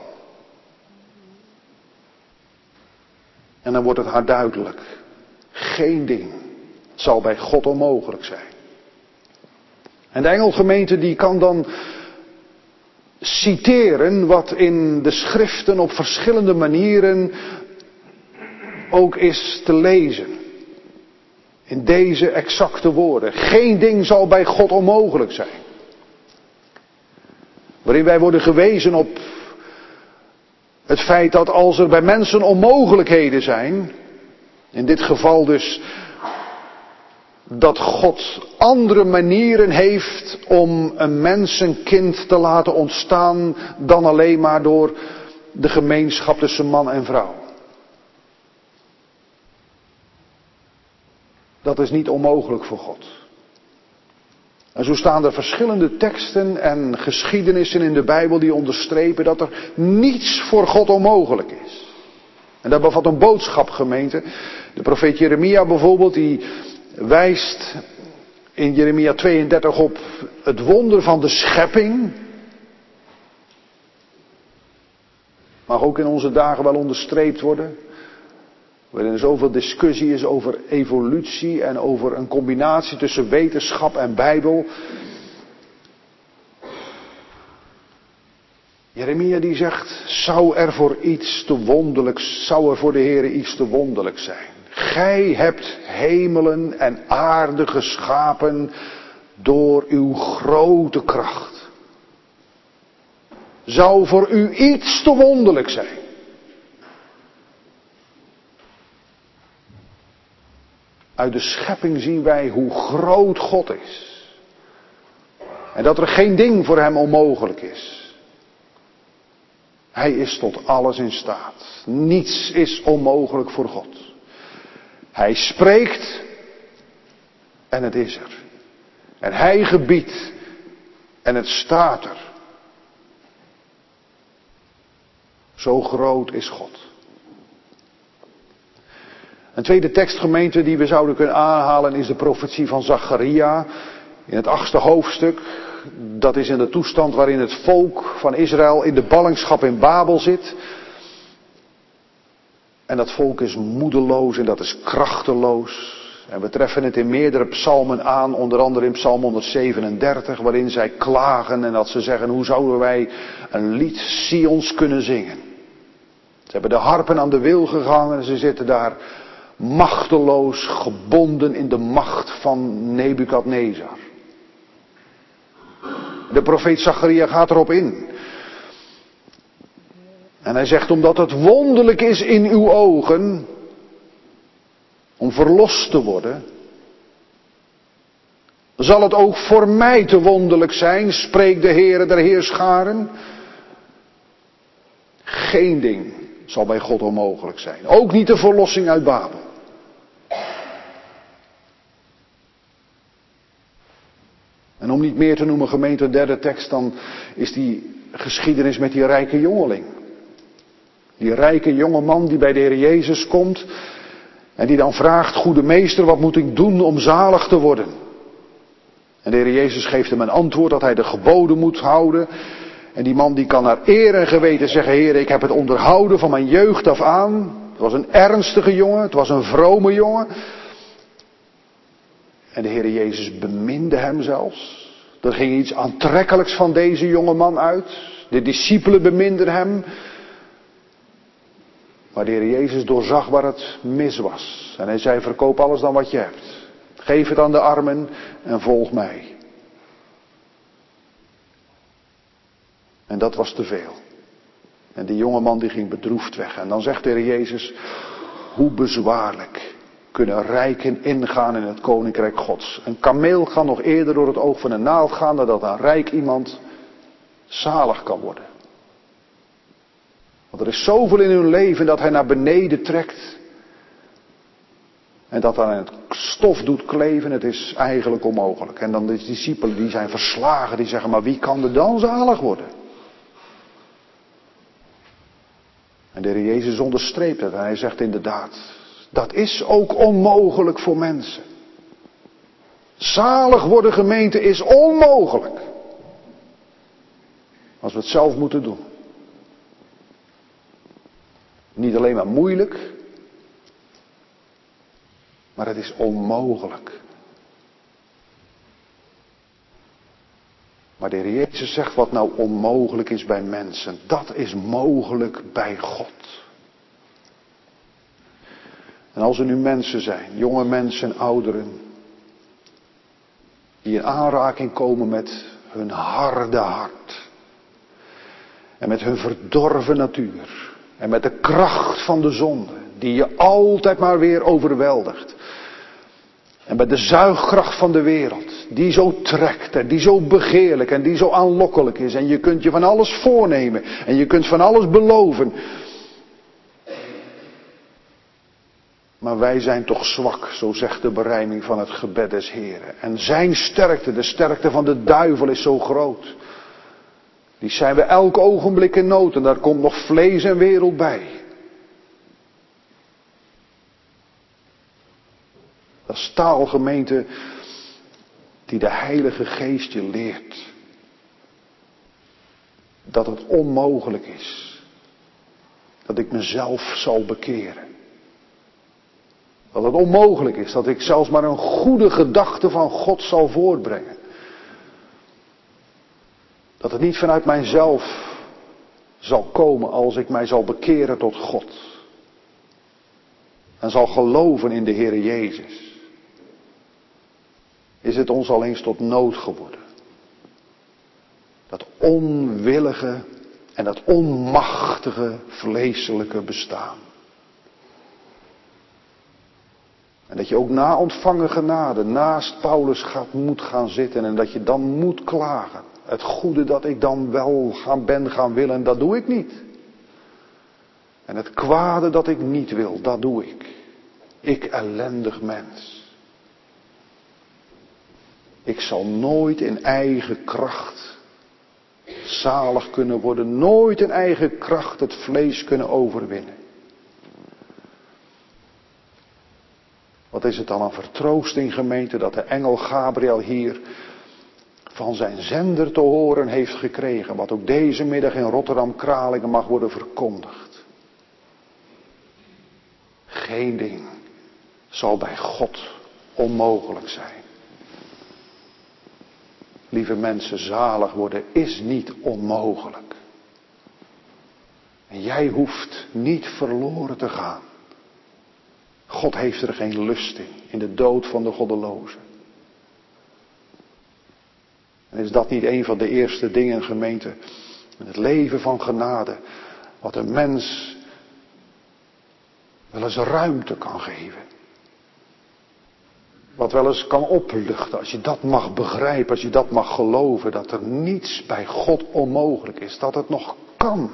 En dan wordt het haar duidelijk. Geen ding zal bij God onmogelijk zijn. En de engelgemeente die kan dan citeren wat in de schriften op verschillende manieren ook is te lezen. In deze exacte woorden. Geen ding zal bij God onmogelijk zijn. Waarin wij worden gewezen op het feit dat als er bij mensen onmogelijkheden zijn, in dit geval dus dat God andere manieren heeft om een mensenkind te laten ontstaan dan alleen maar door de gemeenschap tussen man en vrouw. Dat is niet onmogelijk voor God. En zo staan er verschillende teksten en geschiedenissen in de Bijbel die onderstrepen dat er niets voor God onmogelijk is. En dat bevat een boodschap, gemeente. De profeet Jeremia bijvoorbeeld, die wijst in Jeremia tweeëndertig op het wonder van de schepping. Mag ook in onze dagen wel onderstreept worden. Waarin er zoveel discussie is over evolutie en over een combinatie tussen wetenschap en Bijbel. Jeremia die zegt, zou er voor iets te wonderlijks, zou er voor de Heere iets te wonderlijk zijn? Gij hebt hemelen en aarde geschapen door uw grote kracht. Zou voor u iets te wonderlijk zijn? Uit de schepping zien wij hoe groot God is. En dat er geen ding voor hem onmogelijk is. Hij is tot alles in staat. Niets is onmogelijk voor God. Hij spreekt en het is er. En hij gebiedt en het staat er. Zo groot is God. Een tweede tekstgemeente die we zouden kunnen aanhalen is de profetie van Zacharia in het achtste hoofdstuk. Dat is in de toestand waarin het volk van Israël in de ballingschap in Babel zit. En dat volk is moedeloos en dat is krachteloos. En we treffen het in meerdere psalmen aan, onder andere in psalm honderdzevenendertig, waarin zij klagen en dat ze zeggen, hoe zouden wij een lied Sions kunnen zingen? Ze hebben de harpen aan de wil gehangen en ze zitten daar machteloos, gebonden in de macht van Nebukadnezar. De profeet Zacharia gaat erop in. En hij zegt, omdat het wonderlijk is in uw ogen om verlost te worden, zal het ook voor mij te wonderlijk zijn, spreekt de Heere der Heerscharen. Geen ding zal bij God onmogelijk zijn. Ook niet de verlossing uit Babel. En om niet meer te noemen, gemeente, de derde tekst, dan is die geschiedenis met die rijke jongeling. Die rijke jonge man die bij de Heer Jezus komt en die dan vraagt, goede meester, wat moet ik doen om zalig te worden? En de Heer Jezus geeft hem een antwoord dat hij de geboden moet houden. En die man die kan naar eer en geweten zeggen, Heer, ik heb het onderhouden van mijn jeugd af aan. Het was een ernstige jongen, het was een vrome jongen. En de Heer Jezus beminde hem zelfs. Er ging iets aantrekkelijks van deze jonge man uit. De discipelen beminden hem. Maar de Heer Jezus doorzag waar het mis was. En hij zei, verkoop alles dan wat je hebt. Geef het aan de armen en volg mij. En dat was te veel. En die jonge man die ging bedroefd weg. En dan zegt de Heer Jezus, hoe bezwaarlijk kunnen rijken ingaan in het koninkrijk Gods. Een kameel kan nog eerder door het oog van een naald gaan dan dat een rijk iemand zalig kan worden. Want er is zoveel in hun leven dat hij naar beneden trekt. En dat aan het stof doet kleven, het is eigenlijk onmogelijk. En dan de discipelen die zijn verslagen, die zeggen, maar wie kan er dan zalig worden? En de Heer Jezus onderstreept het en hij zegt inderdaad, dat is ook onmogelijk voor mensen. Zalig worden, gemeente, is onmogelijk. Als we het zelf moeten doen. Niet alleen maar moeilijk, maar het is onmogelijk. Maar de Heer Jezus zegt wat nou onmogelijk is bij mensen, dat is mogelijk bij God. En als er nu mensen zijn, jonge mensen en ouderen, die in aanraking komen met hun harde hart. En met hun verdorven natuur. En met de kracht van de zonde, die je altijd maar weer overweldigt. En met de zuigkracht van de wereld, die zo trekt en die zo begeerlijk en die zo aanlokkelijk is. En je kunt je van alles voornemen en je kunt van alles beloven. Maar wij zijn toch zwak, zo zegt de berijming van het gebed des Heren. En zijn sterkte, de sterkte van de duivel is zo groot. Die zijn we elk ogenblik in nood en daar komt nog vlees en wereld bij. Dat is taal, gemeente, die de Heilige Geest je leert. Dat het onmogelijk is. Dat ik mezelf zal bekeren. Dat het onmogelijk is dat ik zelfs maar een goede gedachte van God zal voortbrengen. Dat het niet vanuit mijzelf zal komen als ik mij zal bekeren tot God. En zal geloven in de Heer Jezus. Is het ons al eens tot nood geworden. Dat onwillige en dat onmachtige vleeselijke bestaan. En dat je ook na ontvangen genade naast Paulus gaat, moet gaan zitten en dat je dan moet klagen. Het goede dat ik dan wel gaan ben gaan willen, dat doe ik niet. En het kwade dat ik niet wil, dat doe ik. Ik ellendig mens. Ik zal nooit in eigen kracht zalig kunnen worden. Nooit in eigen kracht het vlees kunnen overwinnen. Wat is het dan een vertroosting, gemeente, dat de engel Gabriel hier van zijn zender te horen heeft gekregen. Wat ook deze middag in Rotterdam-Kralingen mag worden verkondigd. Geen ding zal bij God onmogelijk zijn. Lieve mensen, zalig worden is niet onmogelijk. En jij hoeft niet verloren te gaan. God heeft er geen lust in, in de dood van de goddelozen. En is dat niet een van de eerste dingen, gemeente, in het leven van genade, wat een mens wel eens ruimte kan geven. Wat wel eens kan opluchten, als je dat mag begrijpen, als je dat mag geloven, dat er niets bij God onmogelijk is, dat het nog kan.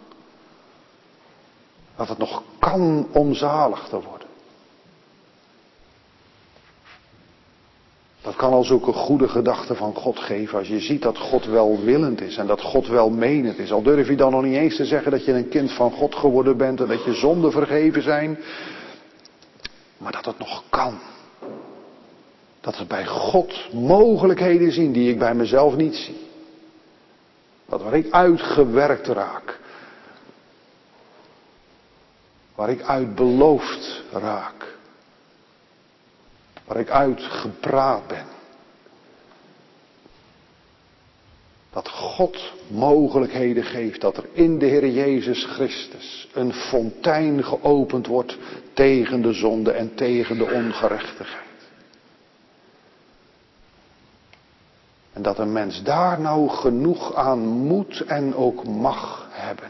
Dat het nog kan om zalig te worden. Dat kan al zulke goede gedachten van God geven als je ziet dat God welwillend is en dat God welmenend is. Al durf je dan nog niet eens te zeggen dat je een kind van God geworden bent en dat je zonden vergeven zijn. Maar dat het nog kan. Dat we bij God mogelijkheden zien die ik bij mezelf niet zie. Dat waar ik uitgewerkt raak. Waar ik uit beloofd raak. Waar ik uitgepraat ben. Dat God mogelijkheden geeft. Dat er in de Heer Jezus Christus een fontein geopend wordt tegen de zonde en tegen de ongerechtigheid. En dat een mens daar nou genoeg aan moet en ook mag hebben.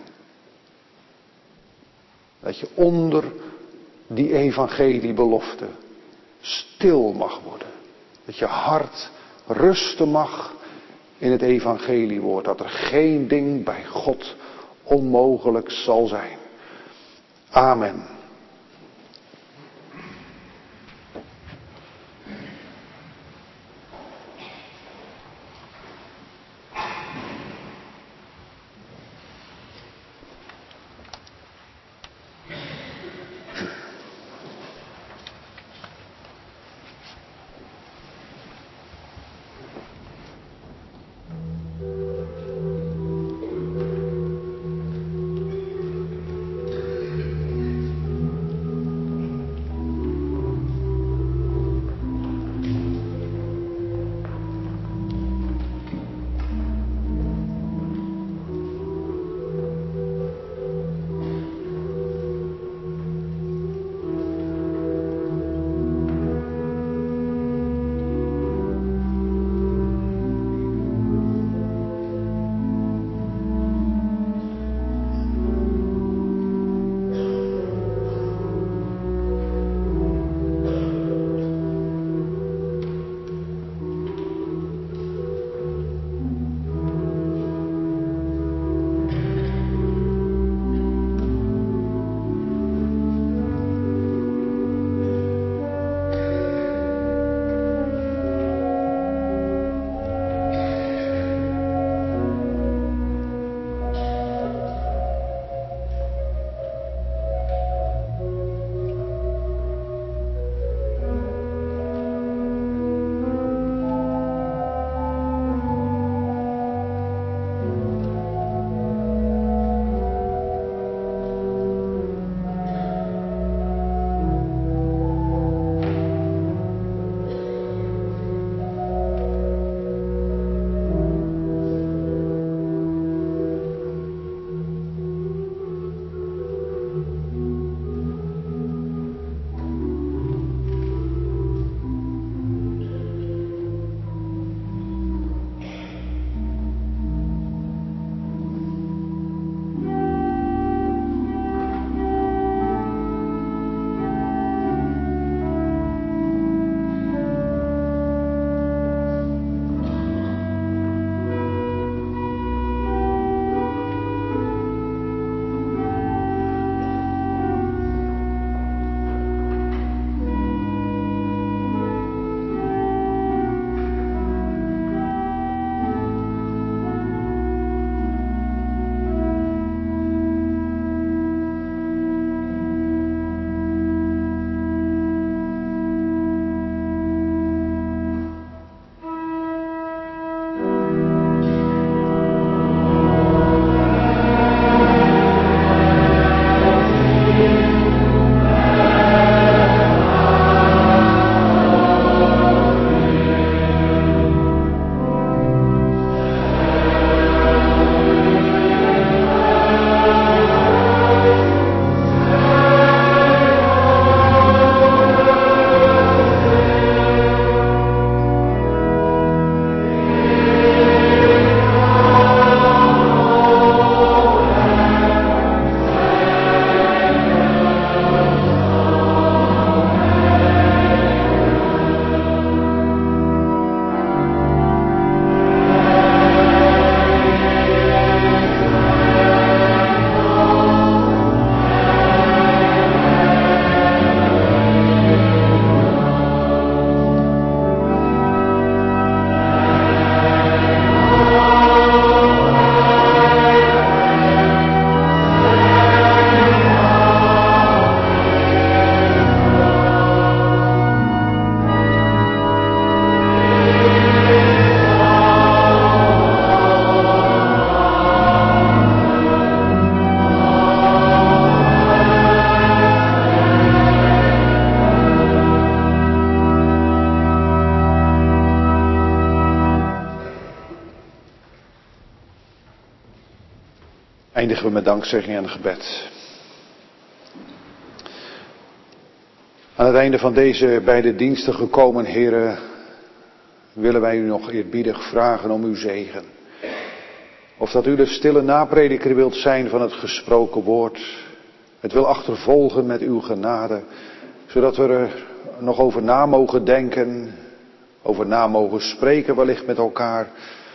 Dat je onder die evangeliebelofte stil mag worden. Dat je hart rusten mag in het evangeliewoord. Dat er geen ding bij God onmogelijk zal zijn. Amen. Eindigen we met dankzegging en gebed. Aan het einde van deze beide diensten gekomen, heren, willen wij u nog eerbiedig vragen om uw zegen. Of dat u de stille naprediker wilt zijn van het gesproken woord, het wil achtervolgen met uw genade, zodat we er nog over na mogen denken, over na mogen spreken wellicht met elkaar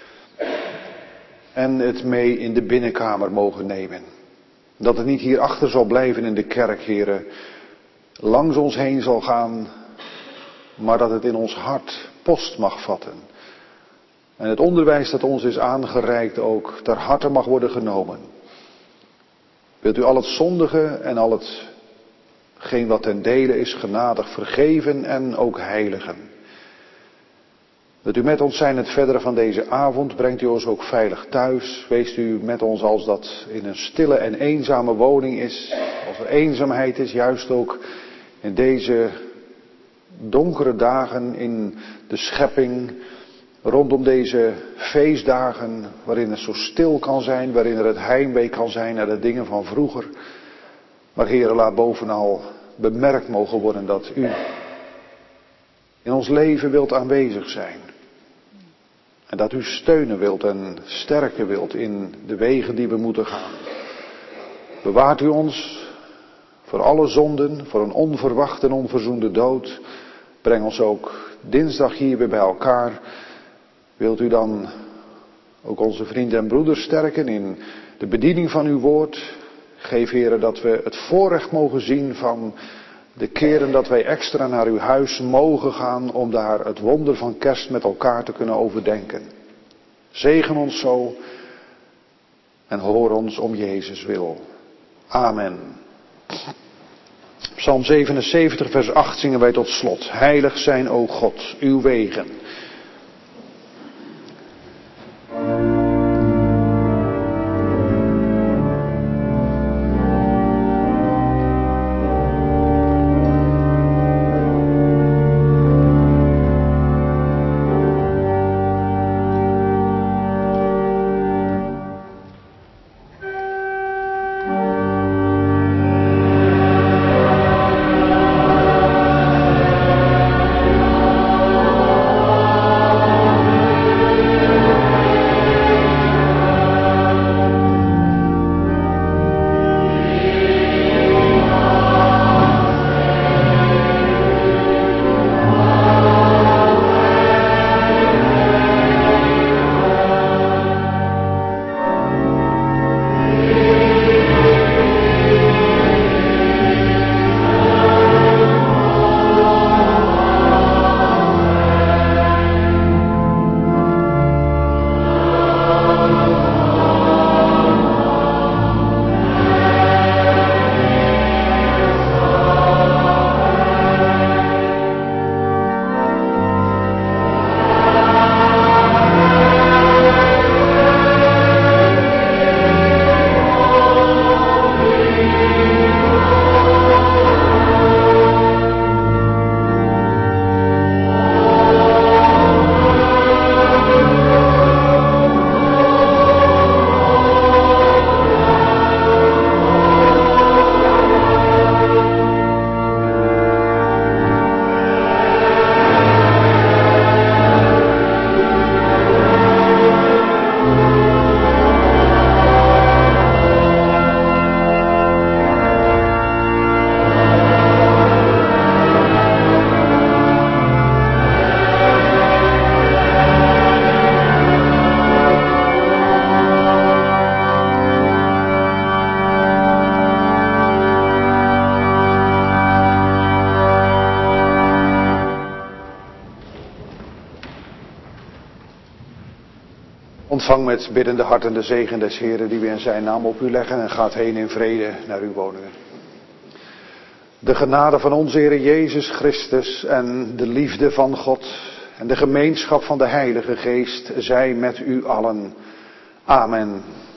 en het mee in de binnenkamer mogen nemen. Dat het niet hier achter zal blijven in de kerk, heren, langs ons heen zal gaan, maar dat het in ons hart post mag vatten. En het onderwijs dat ons is aangereikt ook ter harte mag worden genomen. Wilt u al het zondige en al hetgeen wat ten dele is genadig vergeven en ook heiligen. Wilt u met ons zijn het verdere van deze avond, brengt u ons ook veilig thuis. Weest u met ons als dat in een stille en eenzame woning is, als er eenzaamheid is, juist ook in deze donkere dagen in de schepping, rondom deze feestdagen waarin het zo stil kan zijn, waarin er het heimwee kan zijn naar de dingen van vroeger. Maar Heere, laat bovenal bemerkt mogen worden dat u in ons leven wilt aanwezig zijn. En dat u steunen wilt en sterken wilt in de wegen die we moeten gaan. Bewaart u ons voor alle zonden, voor een onverwachte en onverzoende dood. Breng ons ook dinsdag hier weer bij elkaar. Wilt u dan ook onze vrienden en broeders sterken in de bediening van uw woord. Geef, Heere, dat we het voorrecht mogen zien van de keren dat wij extra naar uw huis mogen gaan om daar het wonder van kerst met elkaar te kunnen overdenken. Zegen ons zo en hoor ons om Jezus wil. Amen. Psalm zevenenzeventig vers acht zingen wij tot slot. Heilig zijn, o God, uw wegen. Ontvang met biddende harten de zegen des Heren die we in zijn naam op u leggen en gaat heen in vrede naar uw woningen. De genade van onze Heer Jezus Christus en de liefde van God en de gemeenschap van de Heilige Geest zij met u allen. Amen.